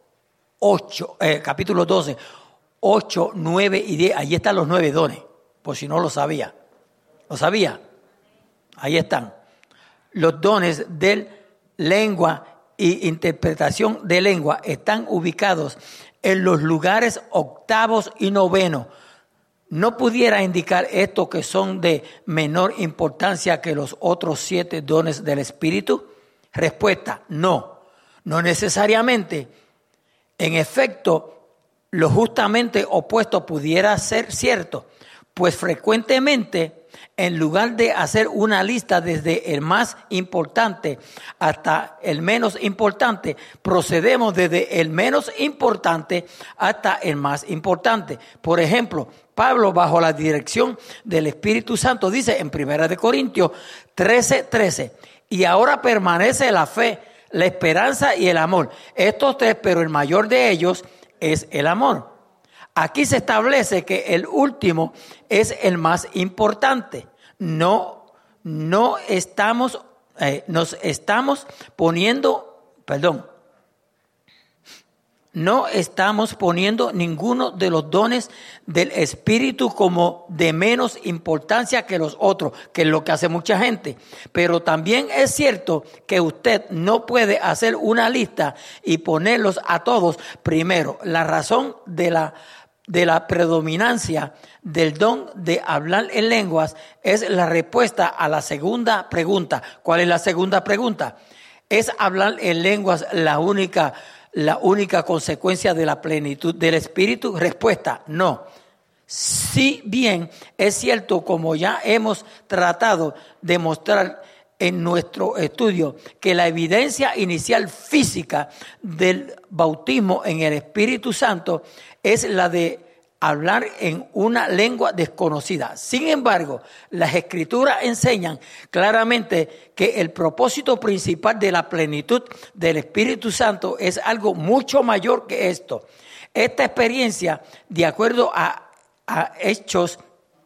12, 8, 9 y 10, ahí están los 9 dones, por si no lo sabía. ¿Lo sabía? Ahí están. Los dones de lengua y interpretación de lengua están ubicados en los lugares 8º y 9º. ¿No pudiera indicar esto que son de menor importancia que los otros 7 dones del Espíritu? Respuesta, no necesariamente. En efecto, lo justamente opuesto pudiera ser cierto, pues frecuentemente, en lugar de hacer una lista desde el más importante hasta el menos importante, procedemos desde el menos importante hasta el más importante. Por ejemplo, Pablo, bajo la dirección del Espíritu Santo, dice en 1 Corintios 13:13, y ahora permanece la fe, la esperanza y el amor. Estos 3, pero el mayor de ellos es el amor. Aquí se establece que el último es el más importante. No estamos poniendo ninguno de los dones del Espíritu como de menos importancia que los otros, que es lo que hace mucha gente. Pero también es cierto que usted no puede hacer una lista y ponerlos a todos primero. La razón de la predominancia del don de hablar en lenguas es la respuesta a la segunda pregunta. ¿Cuál es la segunda pregunta? ¿Es hablar en lenguas la única consecuencia de la plenitud del Espíritu? Respuesta, no. Si bien es cierto, como ya hemos tratado de mostrar en nuestro estudio, que la evidencia inicial física del bautismo en el Espíritu Santo es la de hablar en una lengua desconocida. Sin embargo, las Escrituras enseñan claramente que el propósito principal de la plenitud del Espíritu Santo es algo mucho mayor que esto. Esta experiencia, de acuerdo a Hechos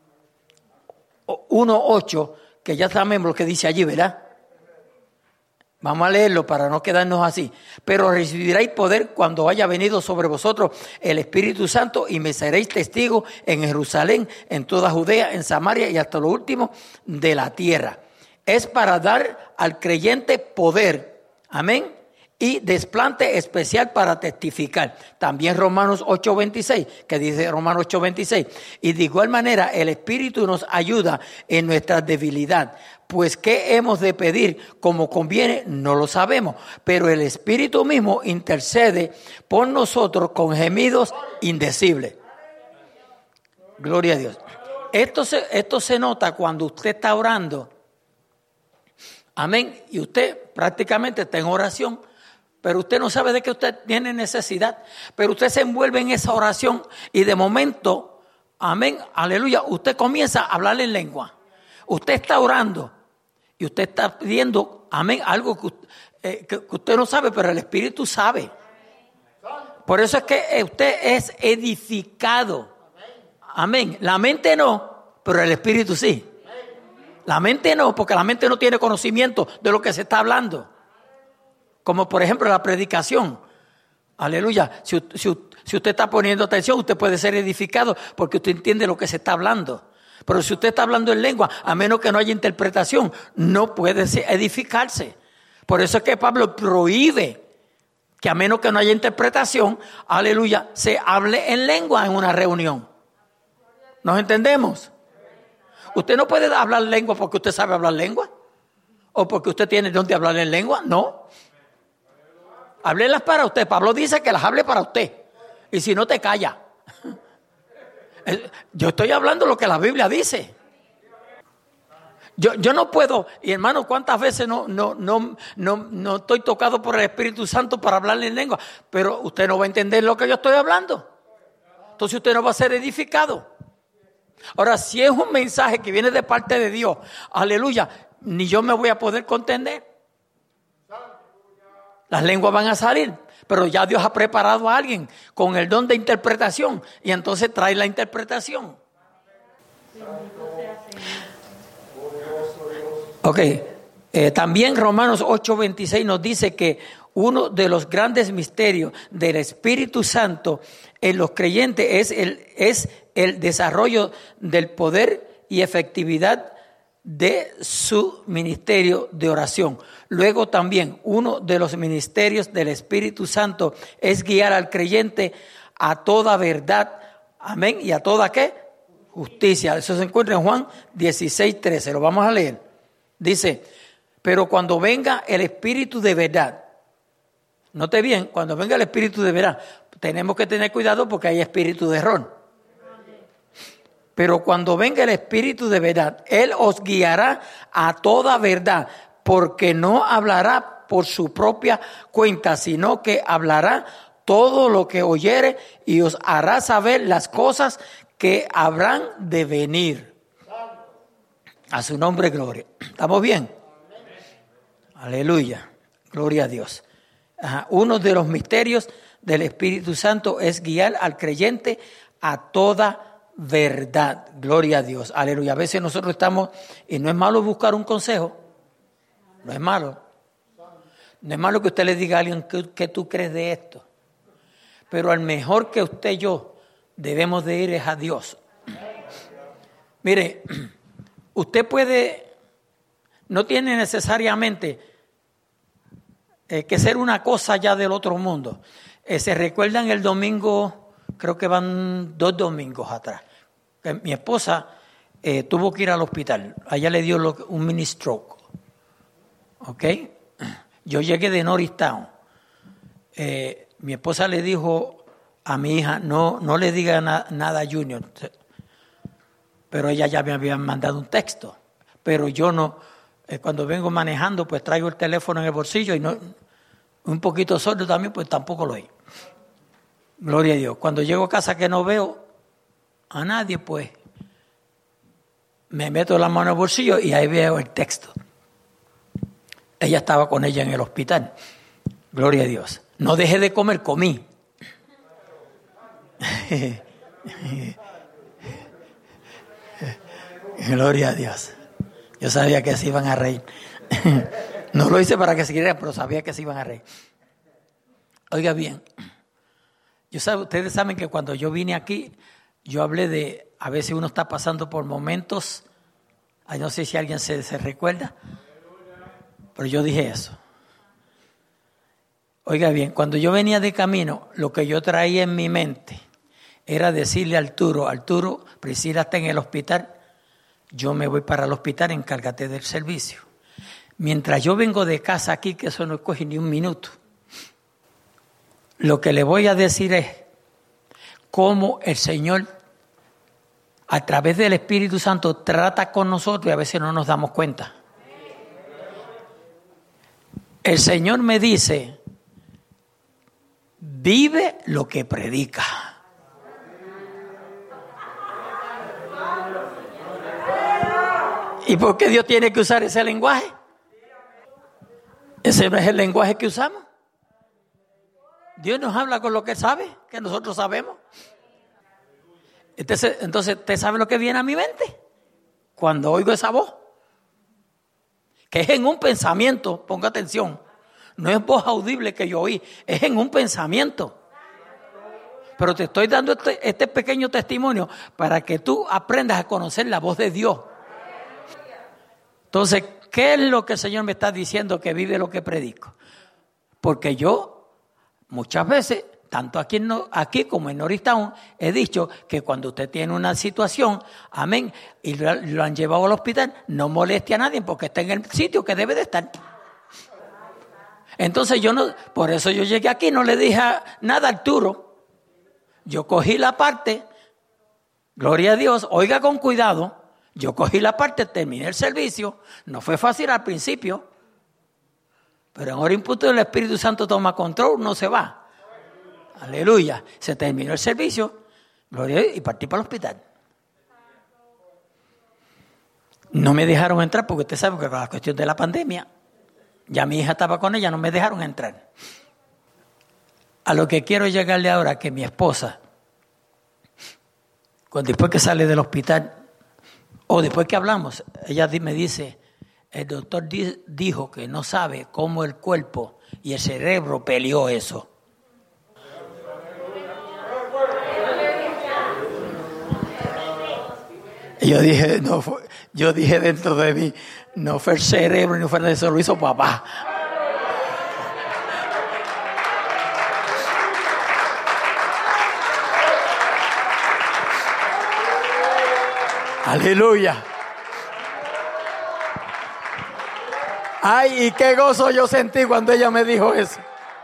1:8, que ya sabemos lo que dice allí, ¿verdad? Vamos a leerlo para no quedarnos así. Pero recibiréis poder cuando haya venido sobre vosotros el Espíritu Santo y me seréis testigos en Jerusalén, en toda Judea, en Samaria y hasta lo último de la tierra. Es para dar al creyente poder. Amén. Y desplante especial para testificar. También Romanos 8:26, que dice Romanos 8:26. Y de igual manera el Espíritu nos ayuda en nuestra debilidad. Pues ¿qué hemos de pedir como conviene? No lo sabemos. Pero el Espíritu mismo intercede por nosotros con gemidos indecibles. Gloria a Dios. Esto se nota cuando usted está orando. Amén. Y usted prácticamente está en oración, pero usted no sabe de qué usted tiene necesidad. Pero usted se envuelve en esa oración y de momento, amén, aleluya, usted comienza a hablar en lengua. Usted está orando y usted está pidiendo, amén, algo que usted no sabe, pero el Espíritu sabe. Por eso es que usted es edificado. Amén. La mente no, pero el Espíritu sí. La mente no, porque la mente no tiene conocimiento de lo que se está hablando. Como por ejemplo la predicación. Aleluya. Si usted está poniendo atención, usted puede ser edificado porque usted entiende lo que se está hablando. Pero si usted está hablando en lengua, a menos que no haya interpretación, no puede edificarse. Por eso es que Pablo prohíbe que a menos que no haya interpretación, aleluya, se hable en lengua en una reunión. ¿Nos entendemos? Usted no puede hablar lengua porque usted sabe hablar lengua. O porque usted tiene donde hablar en lengua. No. Háblelas para usted. Pablo dice que las hable para usted. Y si no, te calla. Yo estoy hablando lo que la Biblia dice. Yo no puedo. Y hermano, ¿cuántas veces no estoy tocado por el Espíritu Santo para hablarle en lengua? Pero usted no va a entender lo que yo estoy hablando. Entonces usted no va a ser edificado. Ahora, si es un mensaje que viene de parte de Dios, aleluya, ni yo me voy a poder contener. Las lenguas van a salir, pero ya Dios ha preparado a alguien con el don de interpretación y entonces trae la interpretación. Ok, también Romanos 8:26 nos dice que uno de los grandes misterios del Espíritu Santo en los creyentes es el desarrollo del poder y efectividad de su ministerio de oración. Luego también uno de los ministerios del Espíritu Santo es guiar al creyente a toda verdad, amén, y a toda ¿qué? Justicia. Eso se encuentra en Juan 16:13, lo vamos a leer. Dice, pero cuando venga el Espíritu de verdad, note bien, cuando venga el Espíritu de verdad, tenemos que tener cuidado porque hay espíritu de error. Pero cuando venga el Espíritu de verdad, Él os guiará a toda verdad, porque no hablará por su propia cuenta, sino que hablará todo lo que oyere y os hará saber las cosas que habrán de venir. A su nombre, gloria. ¿Estamos bien? Aleluya. Gloria a Dios. Uno de los misterios del Espíritu Santo es guiar al creyente a toda verdad. Gloria a Dios. Aleluya. A veces nosotros estamos, y no es malo buscar un consejo. No es malo. No es malo que usted le diga a alguien ¿qué tú crees de esto? Pero al mejor que usted y yo debemos de ir es a Dios. Mire, usted no tiene necesariamente que ser una cosa ya del otro mundo. Se recuerdan el domingo, creo que van 2 domingos atrás, que mi esposa tuvo que ir al hospital. Allá le dio un mini stroke. ¿Ok? Yo llegué de Norristown. Mi esposa le dijo a mi hija, no le diga nada a Junior. Pero ella ya me había mandado un texto. Pero yo no, cuando vengo manejando, pues traigo el teléfono en el bolsillo y no, un poquito sordo también, pues tampoco lo oí. Gloria a Dios. Cuando llego a casa que no veo a nadie, pues me meto la mano en el bolsillo y ahí veo el texto. Ella estaba con ella en el hospital. Gloria a Dios. No dejé de comer, comí. Gloria a Dios. Yo sabía que se iban a reír. No lo hice para que se rieran, pero sabía que se iban a reír. Oiga bien. Ustedes saben que cuando yo vine aquí, yo hablé de, a veces uno está pasando por momentos, no sé si alguien se recuerda, pero yo dije eso. Oiga bien, cuando yo venía de camino, lo que yo traía en mi mente era decirle a Arturo, Priscila está en el hospital, yo me voy para el hospital, encárgate del servicio. Mientras yo vengo de casa aquí, que eso no coge ni un minuto, lo que le voy a decir es cómo el Señor a través del Espíritu Santo trata con nosotros y a veces no nos damos cuenta. El Señor me dice, vive lo que predica. ¿Y por qué Dios tiene que usar ese lenguaje? Ese no es el lenguaje que usamos. Dios nos habla con lo que Él sabe, que nosotros sabemos. Entonces, ¿usted sabe lo que viene a mi mente? Cuando oigo esa voz. Que es en un pensamiento, ponga atención. No es voz audible que yo oí, es en un pensamiento. Pero te estoy dando este pequeño testimonio para que tú aprendas a conocer la voz de Dios. Entonces, ¿qué es lo que el Señor me está diciendo que vive lo que predico? Porque yo, muchas veces, tanto aquí como en Norristown, he dicho que cuando usted tiene una situación, amén, y lo han llevado al hospital, no moleste a nadie porque está en el sitio que debe de estar. Entonces por eso yo llegué aquí, no le dije nada a Arturo. Yo cogí la parte, gloria a Dios, oiga con cuidado. Yo cogí la parte, terminé el servicio. No fue fácil al principio. Pero en hora imputo el Espíritu Santo toma control, no se va. Aleluya. Se terminó el servicio. Gloria a Dios, y partí para el hospital. No me dejaron entrar porque usted sabe que con la cuestión de la pandemia, ya mi hija estaba con ella, no me dejaron entrar. A lo que quiero llegarle ahora, que mi esposa, después que sale del hospital, o después que hablamos, ella me dice, el doctor dijo que no sabe cómo el cuerpo y el cerebro peleó eso. Y yo dije dentro de mí, no fue el cerebro ni fue eso, lo hizo papá. Aleluya. Ay, y qué gozo yo sentí cuando ella me dijo eso.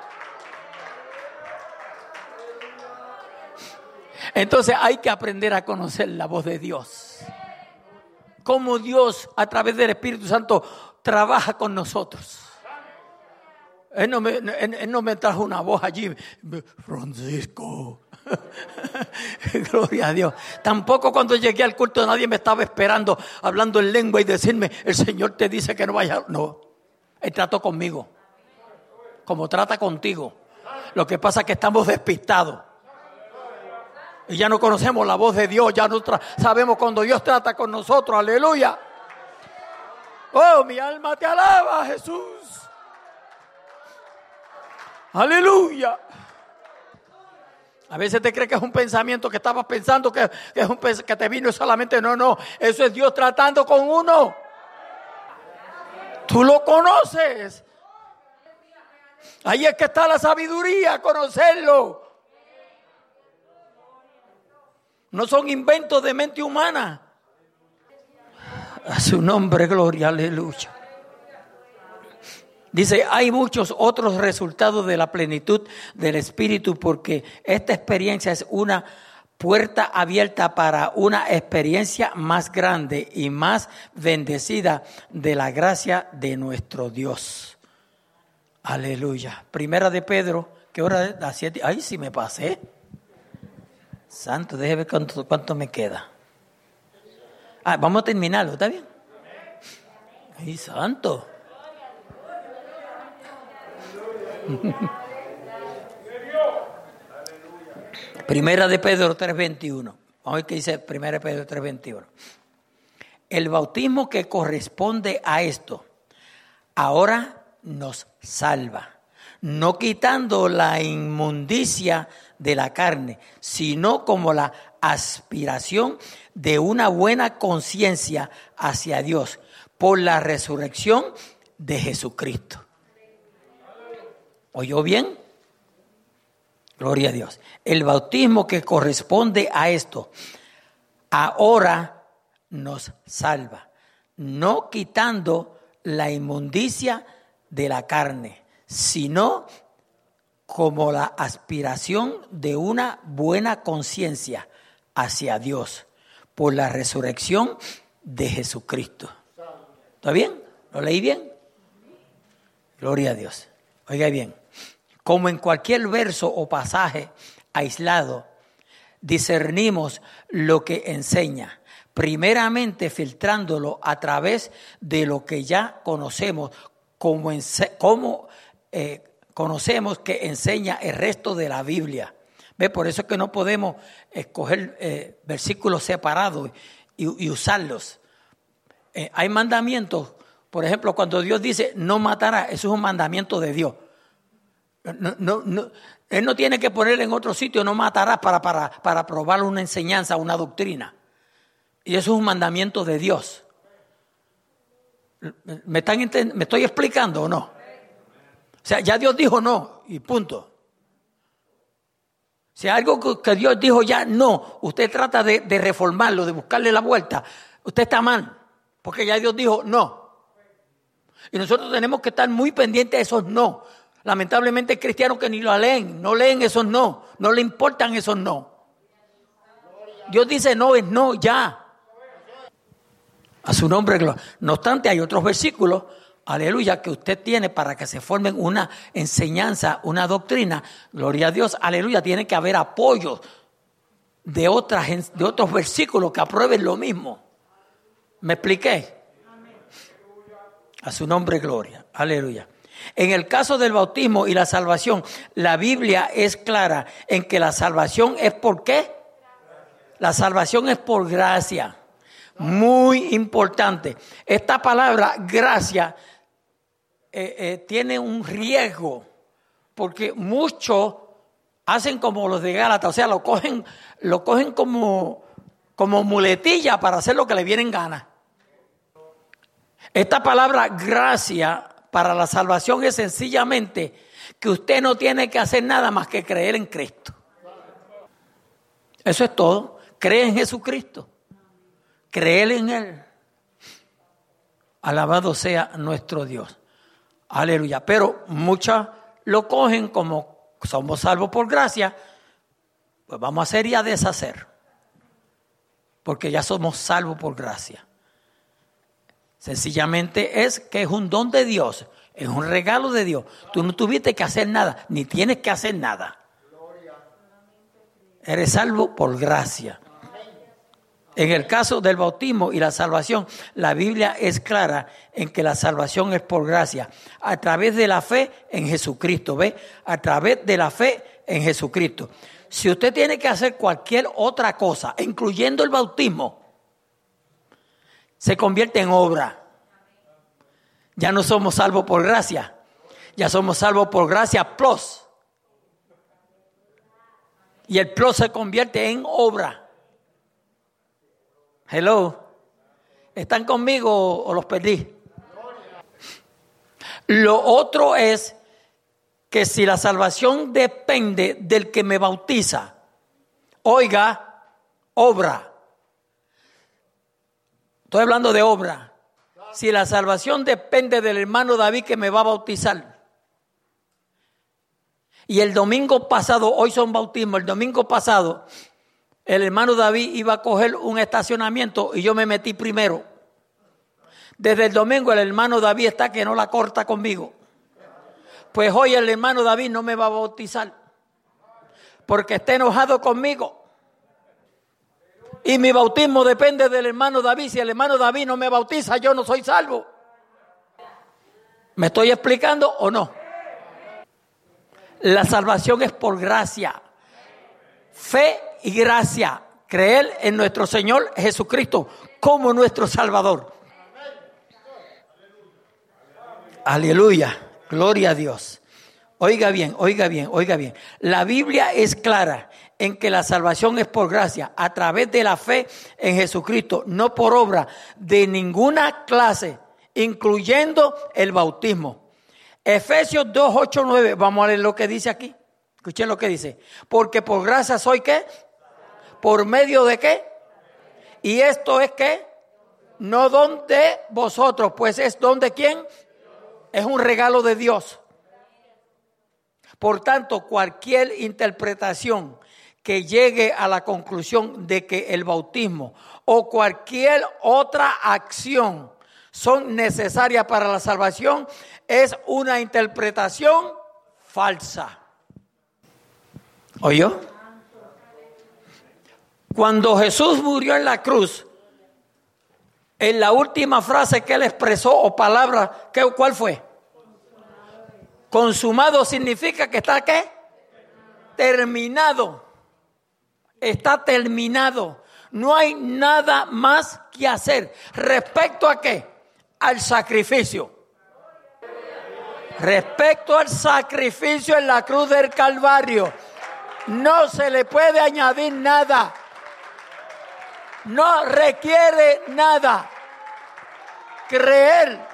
Entonces hay que aprender a conocer la voz de Dios. Cómo Dios a través del Espíritu Santo trabaja con nosotros. Él no me trajo una voz allí, Francisco. Gloria a Dios. Tampoco cuando llegué al culto nadie me estaba esperando hablando en lengua y decirme, el Señor te dice que no vaya. No, Él trató conmigo como trata contigo. Lo que pasa es que estamos despistados y ya no conocemos la voz de Dios. Ya no sabemos cuando Dios trata con nosotros. Aleluya. Oh, mi alma te alaba, Jesús. Aleluya. A veces te crees que es un pensamiento que estabas pensando que es que te vino solamente. No, eso es Dios tratando con uno. Tú lo conoces. Ahí es que está la sabiduría, conocerlo. No son inventos de mente humana. A su nombre, gloria, aleluya. Dice, hay muchos otros resultados de la plenitud del Espíritu porque esta experiencia es una puerta abierta para una experiencia más grande y más bendecida de la gracia de nuestro Dios. Aleluya. Primera de Pedro, ¿qué hora es? Las 7. Ay, si me pasé. Santo, déjeme ver cuánto me queda. Vamos a terminarlo, ¿está bien? Ay, santo. Primera de Pedro 3:21. Vamos a ver qué dice Primera de Pedro 3:21. El bautismo que corresponde a esto ahora nos salva, no quitando la inmundicia de la carne, sino como la aspiración de una buena conciencia hacia Dios por la resurrección de Jesucristo. ¿Oyó bien? Gloria a Dios. El bautismo que corresponde a esto ahora nos salva, no quitando la inmundicia de la carne, sino como la aspiración de una buena conciencia hacia Dios por la resurrección de Jesucristo. ¿Está bien? ¿Lo leí bien? Gloria a Dios. Oiga bien, como en cualquier verso o pasaje aislado, discernimos lo que enseña, primeramente filtrándolo a través de lo que ya conocemos, como conocemos que enseña el resto de la Biblia. ¿Ve? Por eso es que no podemos escoger versículos separados y usarlos. Hay mandamientos, por ejemplo, cuando Dios dice no matarás, eso es un mandamiento de Dios. Él no tiene que poner en otro sitio no matarás para probar una enseñanza, una doctrina. Y eso es un mandamiento de Dios. ¿Me estoy explicando o no? O sea, ya Dios dijo no y punto. Si hay algo que Dios dijo ya no, usted trata de reformarlo, de buscarle la vuelta, usted está mal, porque ya Dios dijo no. Y nosotros tenemos que estar muy pendientes de esos no. Lamentablemente hay cristianos que ni lo leen, no leen esos no le importan esos no. Dios dice no es no, ya. A su nombre, gloria. No obstante, hay otros versículos, aleluya, que usted tiene para que se formen una enseñanza, una doctrina. Gloria a Dios, aleluya, tiene que haber apoyo de otros versículos que aprueben lo mismo. ¿Me expliqué? A su nombre, gloria, aleluya. En el caso del bautismo y la salvación, la Biblia es clara en que la salvación es ¿por qué? La salvación es por gracia. Muy importante. Esta palabra gracia tiene un riesgo porque muchos hacen como los de Gálatas, o sea, lo cogen como muletilla para hacer lo que le viene en gana. Esta palabra gracia para la salvación es sencillamente que usted no tiene que hacer nada más que creer en Cristo. Eso es todo. Cree en Jesucristo. Creer en Él. Alabado sea nuestro Dios. Aleluya. Pero muchos lo cogen como somos salvos por gracia. Pues vamos a hacer y a deshacer. Porque ya somos salvos por gracia. Sencillamente es que es un don de Dios. Es un regalo de Dios. Tú no tuviste que hacer nada. Ni tienes que hacer nada. Eres salvo por gracia. En el caso del bautismo y la salvación, la Biblia es clara en que la salvación es por gracia, a través de la fe en Jesucristo, ¿ve? A través de la fe en Jesucristo. Si usted tiene que hacer cualquier otra cosa, incluyendo el bautismo, se convierte en obra. Ya no somos salvos por gracia, ya somos salvos por gracia plus. Y el plus se convierte en obra. Hello, ¿están conmigo o los perdí? Lo otro es que si la salvación depende del que me bautiza, oiga, obra. Estoy hablando de obra. Si la salvación depende del hermano David que me va a bautizar. Y el domingo pasado, hoy son bautismos, el domingo pasado el hermano David iba a coger un estacionamiento y yo me metí primero. Desde el domingo el hermano David está que no la corta conmigo. Pues hoy el hermano David no me va a bautizar porque está enojado conmigo. Y mi bautismo depende del hermano David. Si el hermano David no me bautiza, yo no soy salvo. ¿Me estoy explicando o no? La salvación es por gracia. Fe y gracia, creer en nuestro Señor Jesucristo como nuestro Salvador. Aleluya, gloria a Dios. Oiga bien, oiga bien, oiga bien. La Biblia es clara en que la salvación es por gracia, a través de la fe en Jesucristo, no por obra de ninguna clase, incluyendo el bautismo. Efesios 2, 8, 9, vamos a leer lo que dice aquí. Escuchen lo que dice. Porque por gracia soy ¿qué? ¿Por medio de qué? Y esto es ¿qué? No don de vosotros, pues es don de quién. Es un regalo de Dios. Por tanto, cualquier interpretación que llegue a la conclusión de que el bautismo o cualquier otra acción son necesarias para la salvación es una interpretación falsa. ¿Oyó? Cuando Jesús murió en la cruz, en la última frase que él expresó o palabra, ¿cuál fue? Consumado significa que está ¿qué? Terminado. Está terminado. No hay nada más que hacer. ¿Respecto a qué? Al sacrificio. Respecto al sacrificio en la cruz del Calvario, no se le puede añadir nada. No requiere nada. Creer.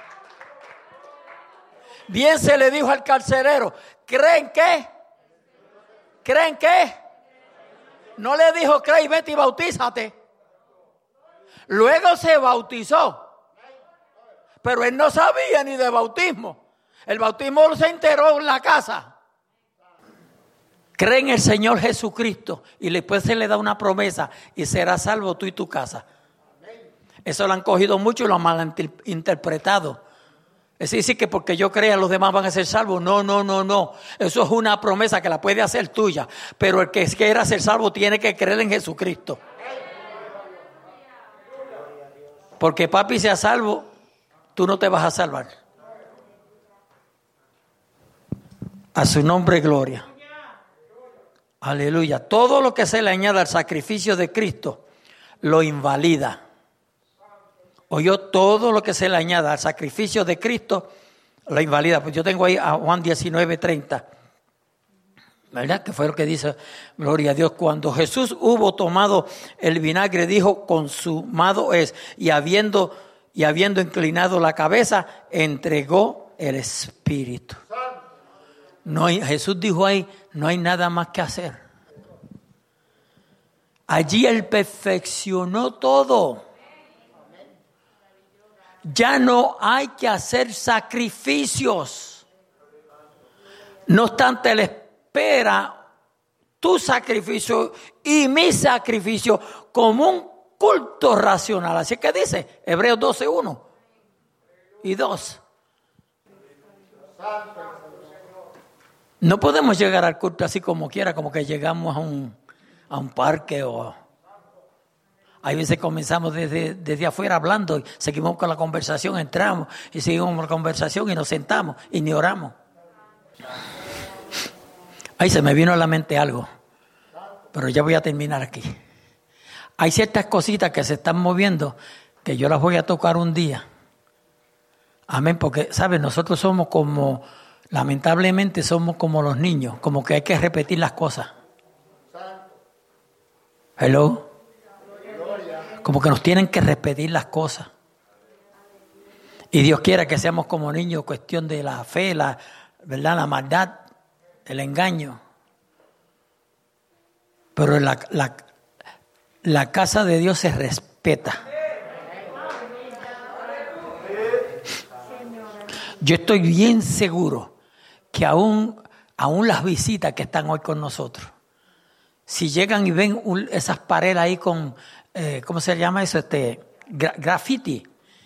Bien se le dijo al carcelero, ¿creen qué? ¿Creen qué? No le dijo, cree y vete y bautízate. Luego se bautizó. Pero él no sabía ni de bautismo. El bautismo se enteró en la casa. Cree en el Señor Jesucristo y después se le da una promesa y serás salvo tú y tu casa. Eso lo han cogido mucho y lo han malinterpretado. Es decir, que porque yo crea los demás van a ser salvos. No. Eso es una promesa que la puede hacer tuya. Pero el que quiera ser salvo tiene que creer en Jesucristo. Porque papi sea salvo, tú no te vas a salvar. A su nombre gloria. Aleluya. Todo lo que se le añada al sacrificio de Cristo lo invalida. Oyó, todo lo que se le añada al sacrificio de Cristo lo invalida. Pues yo tengo ahí a Juan 19:30. ¿Verdad? Que fue lo que dice, gloria a Dios. Cuando Jesús hubo tomado el vinagre, dijo, consumado es. Y habiendo inclinado la cabeza, entregó el Espíritu. Jesús dijo ahí, no hay nada más que hacer. Allí Él perfeccionó todo. Ya no hay que hacer sacrificios. No obstante, Él espera tu sacrificio y mi sacrificio como un culto racional. Así que dice Hebreos 12:1 y 2. No podemos llegar al culto así como quiera, como que llegamos a un parque o... Hay veces comenzamos desde afuera hablando y seguimos con la conversación, entramos y seguimos con la conversación y nos sentamos y ni oramos. Ahí se me vino a la mente algo, pero ya voy a terminar aquí. Hay ciertas cositas que se están moviendo que yo las voy a tocar un día. Amén, porque, ¿sabes? Nosotros somos como, lamentablemente somos como los niños, como que hay que repetir las cosas. Hello. Como que nos tienen que repetir las cosas. Y Dios quiera que seamos como niños, cuestión de la fe, ¿verdad? La maldad, el engaño. Pero la casa de Dios se respeta. Yo estoy bien seguro que aún las visitas que están hoy con nosotros, si llegan y ven esas paredes ahí con... ¿cómo se llama eso? Graffiti.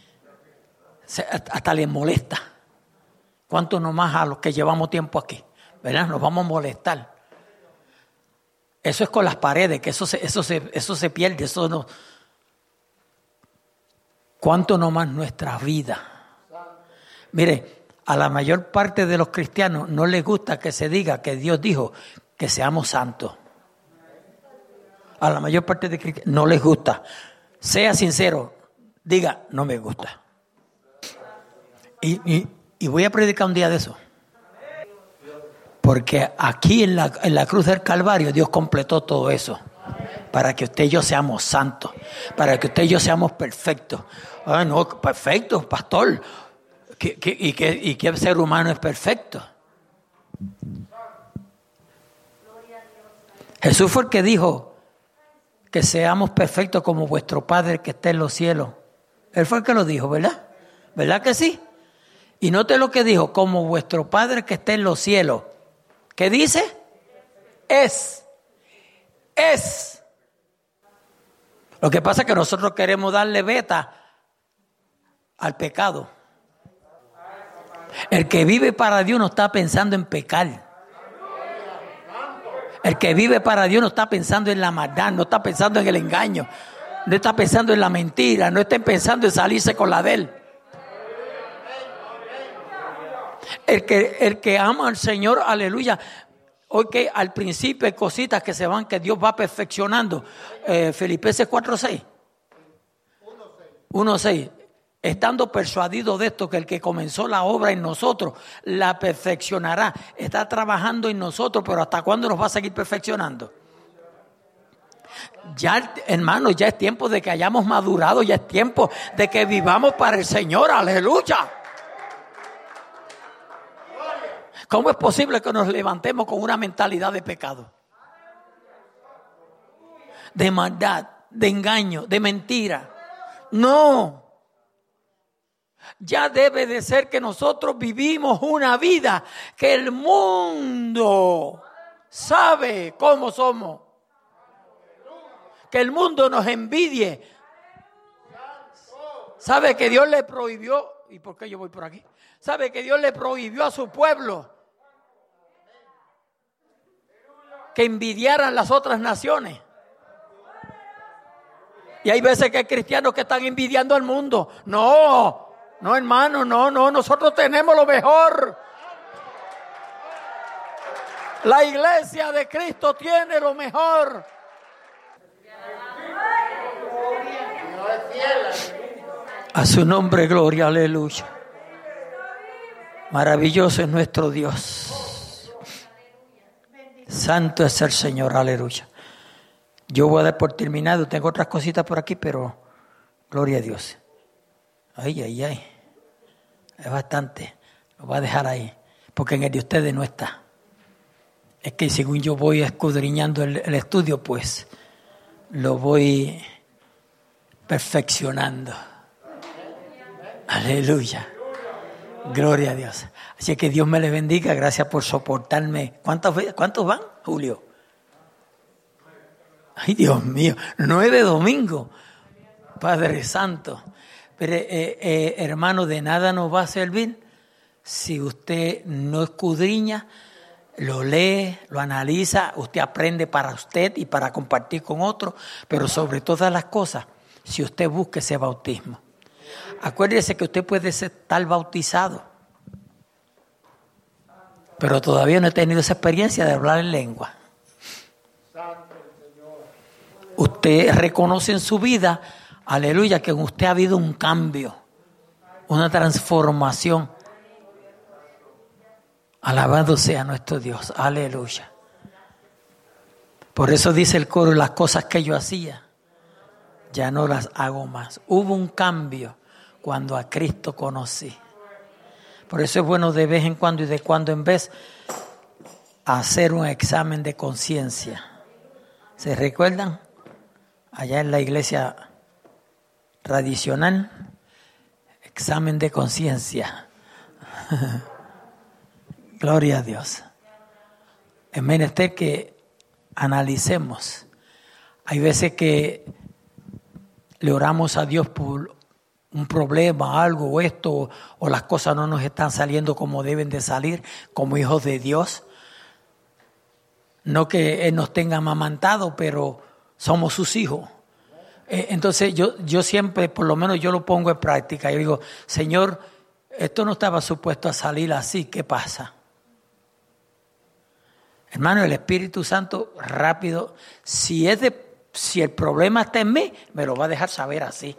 Hasta les molesta. ¿Cuánto nomás a los que llevamos tiempo aquí? ¿Verdad? Nos vamos a molestar. Eso es con las paredes, que eso se pierde. Eso no. ¿Cuánto nomás nuestra vida? Mire, a la mayor parte de los cristianos no les gusta que se diga que Dios dijo que seamos santos. A la mayor parte de cristianos no les gusta. Sea sincero, diga, no me gusta. Y voy a predicar un día de eso. Porque aquí en la cruz del Calvario Dios completó todo eso. Para que usted y yo seamos santos. Para que usted y yo seamos perfectos. Ah, no, perfectos, pastor. ¿Y qué ser humano es perfecto? Jesús fue el que dijo que seamos perfectos como vuestro Padre que está en los cielos. Él fue el que lo dijo, ¿verdad? ¿Verdad que sí? Y note lo que dijo, como vuestro Padre que está en los cielos. ¿Qué dice? Es. Lo que pasa es que nosotros queremos darle veta al pecado. El que vive para Dios no está pensando en pecar. El que vive para Dios no está pensando en la maldad, no está pensando en el engaño, no está pensando en la mentira, no está pensando en salirse con la de él. El que ama al Señor, aleluya. Hoy que al principio hay cositas que se van, que Dios va perfeccionando. Filipenses 4:6. 1:6. Estando persuadido de esto, que el que comenzó la obra en nosotros la perfeccionará. Está trabajando en nosotros, pero ¿hasta cuándo nos va a seguir perfeccionando? Ya, hermanos, ya es tiempo de que hayamos madurado, ya es tiempo de que vivamos para el Señor, aleluya. ¿Cómo es posible que nos levantemos con una mentalidad de pecado? De maldad, de engaño, de mentira. No. Ya debe de ser que nosotros vivimos una vida que el mundo sabe cómo somos. Que el mundo nos envidie. Sabe que Dios le prohibió. ¿Y por qué yo voy por aquí? Sabe que Dios le prohibió a su pueblo que envidiaran las otras naciones. Y hay veces que hay cristianos que están envidiando al mundo. No, hermano, no, nosotros tenemos lo mejor. La iglesia de Cristo tiene lo mejor. A su nombre, gloria, aleluya. Maravilloso es nuestro Dios. Santo es el Señor, aleluya. Yo voy a dar por terminado. Tengo otras cositas por aquí, pero gloria a Dios. Ay. Es bastante. Lo voy a dejar ahí. Porque en el de ustedes no está. Es que según yo voy escudriñando el estudio, pues lo voy perfeccionando. Aleluya. Gloria a Dios. Así que Dios me les bendiga. Gracias por soportarme. ¿Cuántos van, Julio? Ay, Dios mío. 9 domingos. Padre Santo. Pero, hermano, de nada nos va a servir si usted no escudriña, lo lee, lo analiza, usted aprende para usted y para compartir con otros, pero sobre todas las cosas, si usted busca ese bautismo. Acuérdese que usted puede estar bautizado, pero todavía no he tenido esa experiencia de hablar en lengua. Usted reconoce en su vida, aleluya, que en usted ha habido un cambio, una transformación. Alabado sea nuestro Dios, aleluya. Por eso dice el coro, las cosas que yo hacía, ya no las hago más. Hubo un cambio cuando a Cristo conocí. Por eso es bueno de vez en cuando y de cuando en vez hacer un examen de conciencia. ¿Se recuerdan? Allá en la iglesia tradicional, examen de conciencia. Gloria a Dios. Es menester que analicemos. Hay veces que le oramos a Dios por un problema, algo o esto, o las cosas no nos están saliendo como deben de salir, como hijos de Dios. No que Él nos tenga amamantado, pero somos sus hijos. Entonces yo siempre, por lo menos yo lo pongo en práctica. Yo digo, Señor, esto no estaba supuesto a salir así, ¿qué pasa? Hermano, el Espíritu Santo rápido, si el problema está en mí, me lo va a dejar saber así.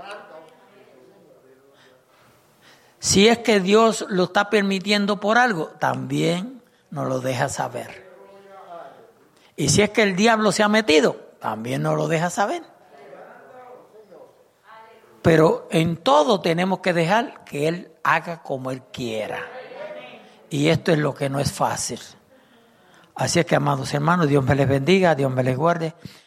Si es que Dios lo está permitiendo por algo, también nos lo deja saber. Y si es que el diablo se ha metido, también nos lo deja saber. Pero en todo tenemos que dejar que Él haga como Él quiera. Y esto es lo que no es fácil. Así es que, amados hermanos, Dios me les bendiga, Dios me les guarde.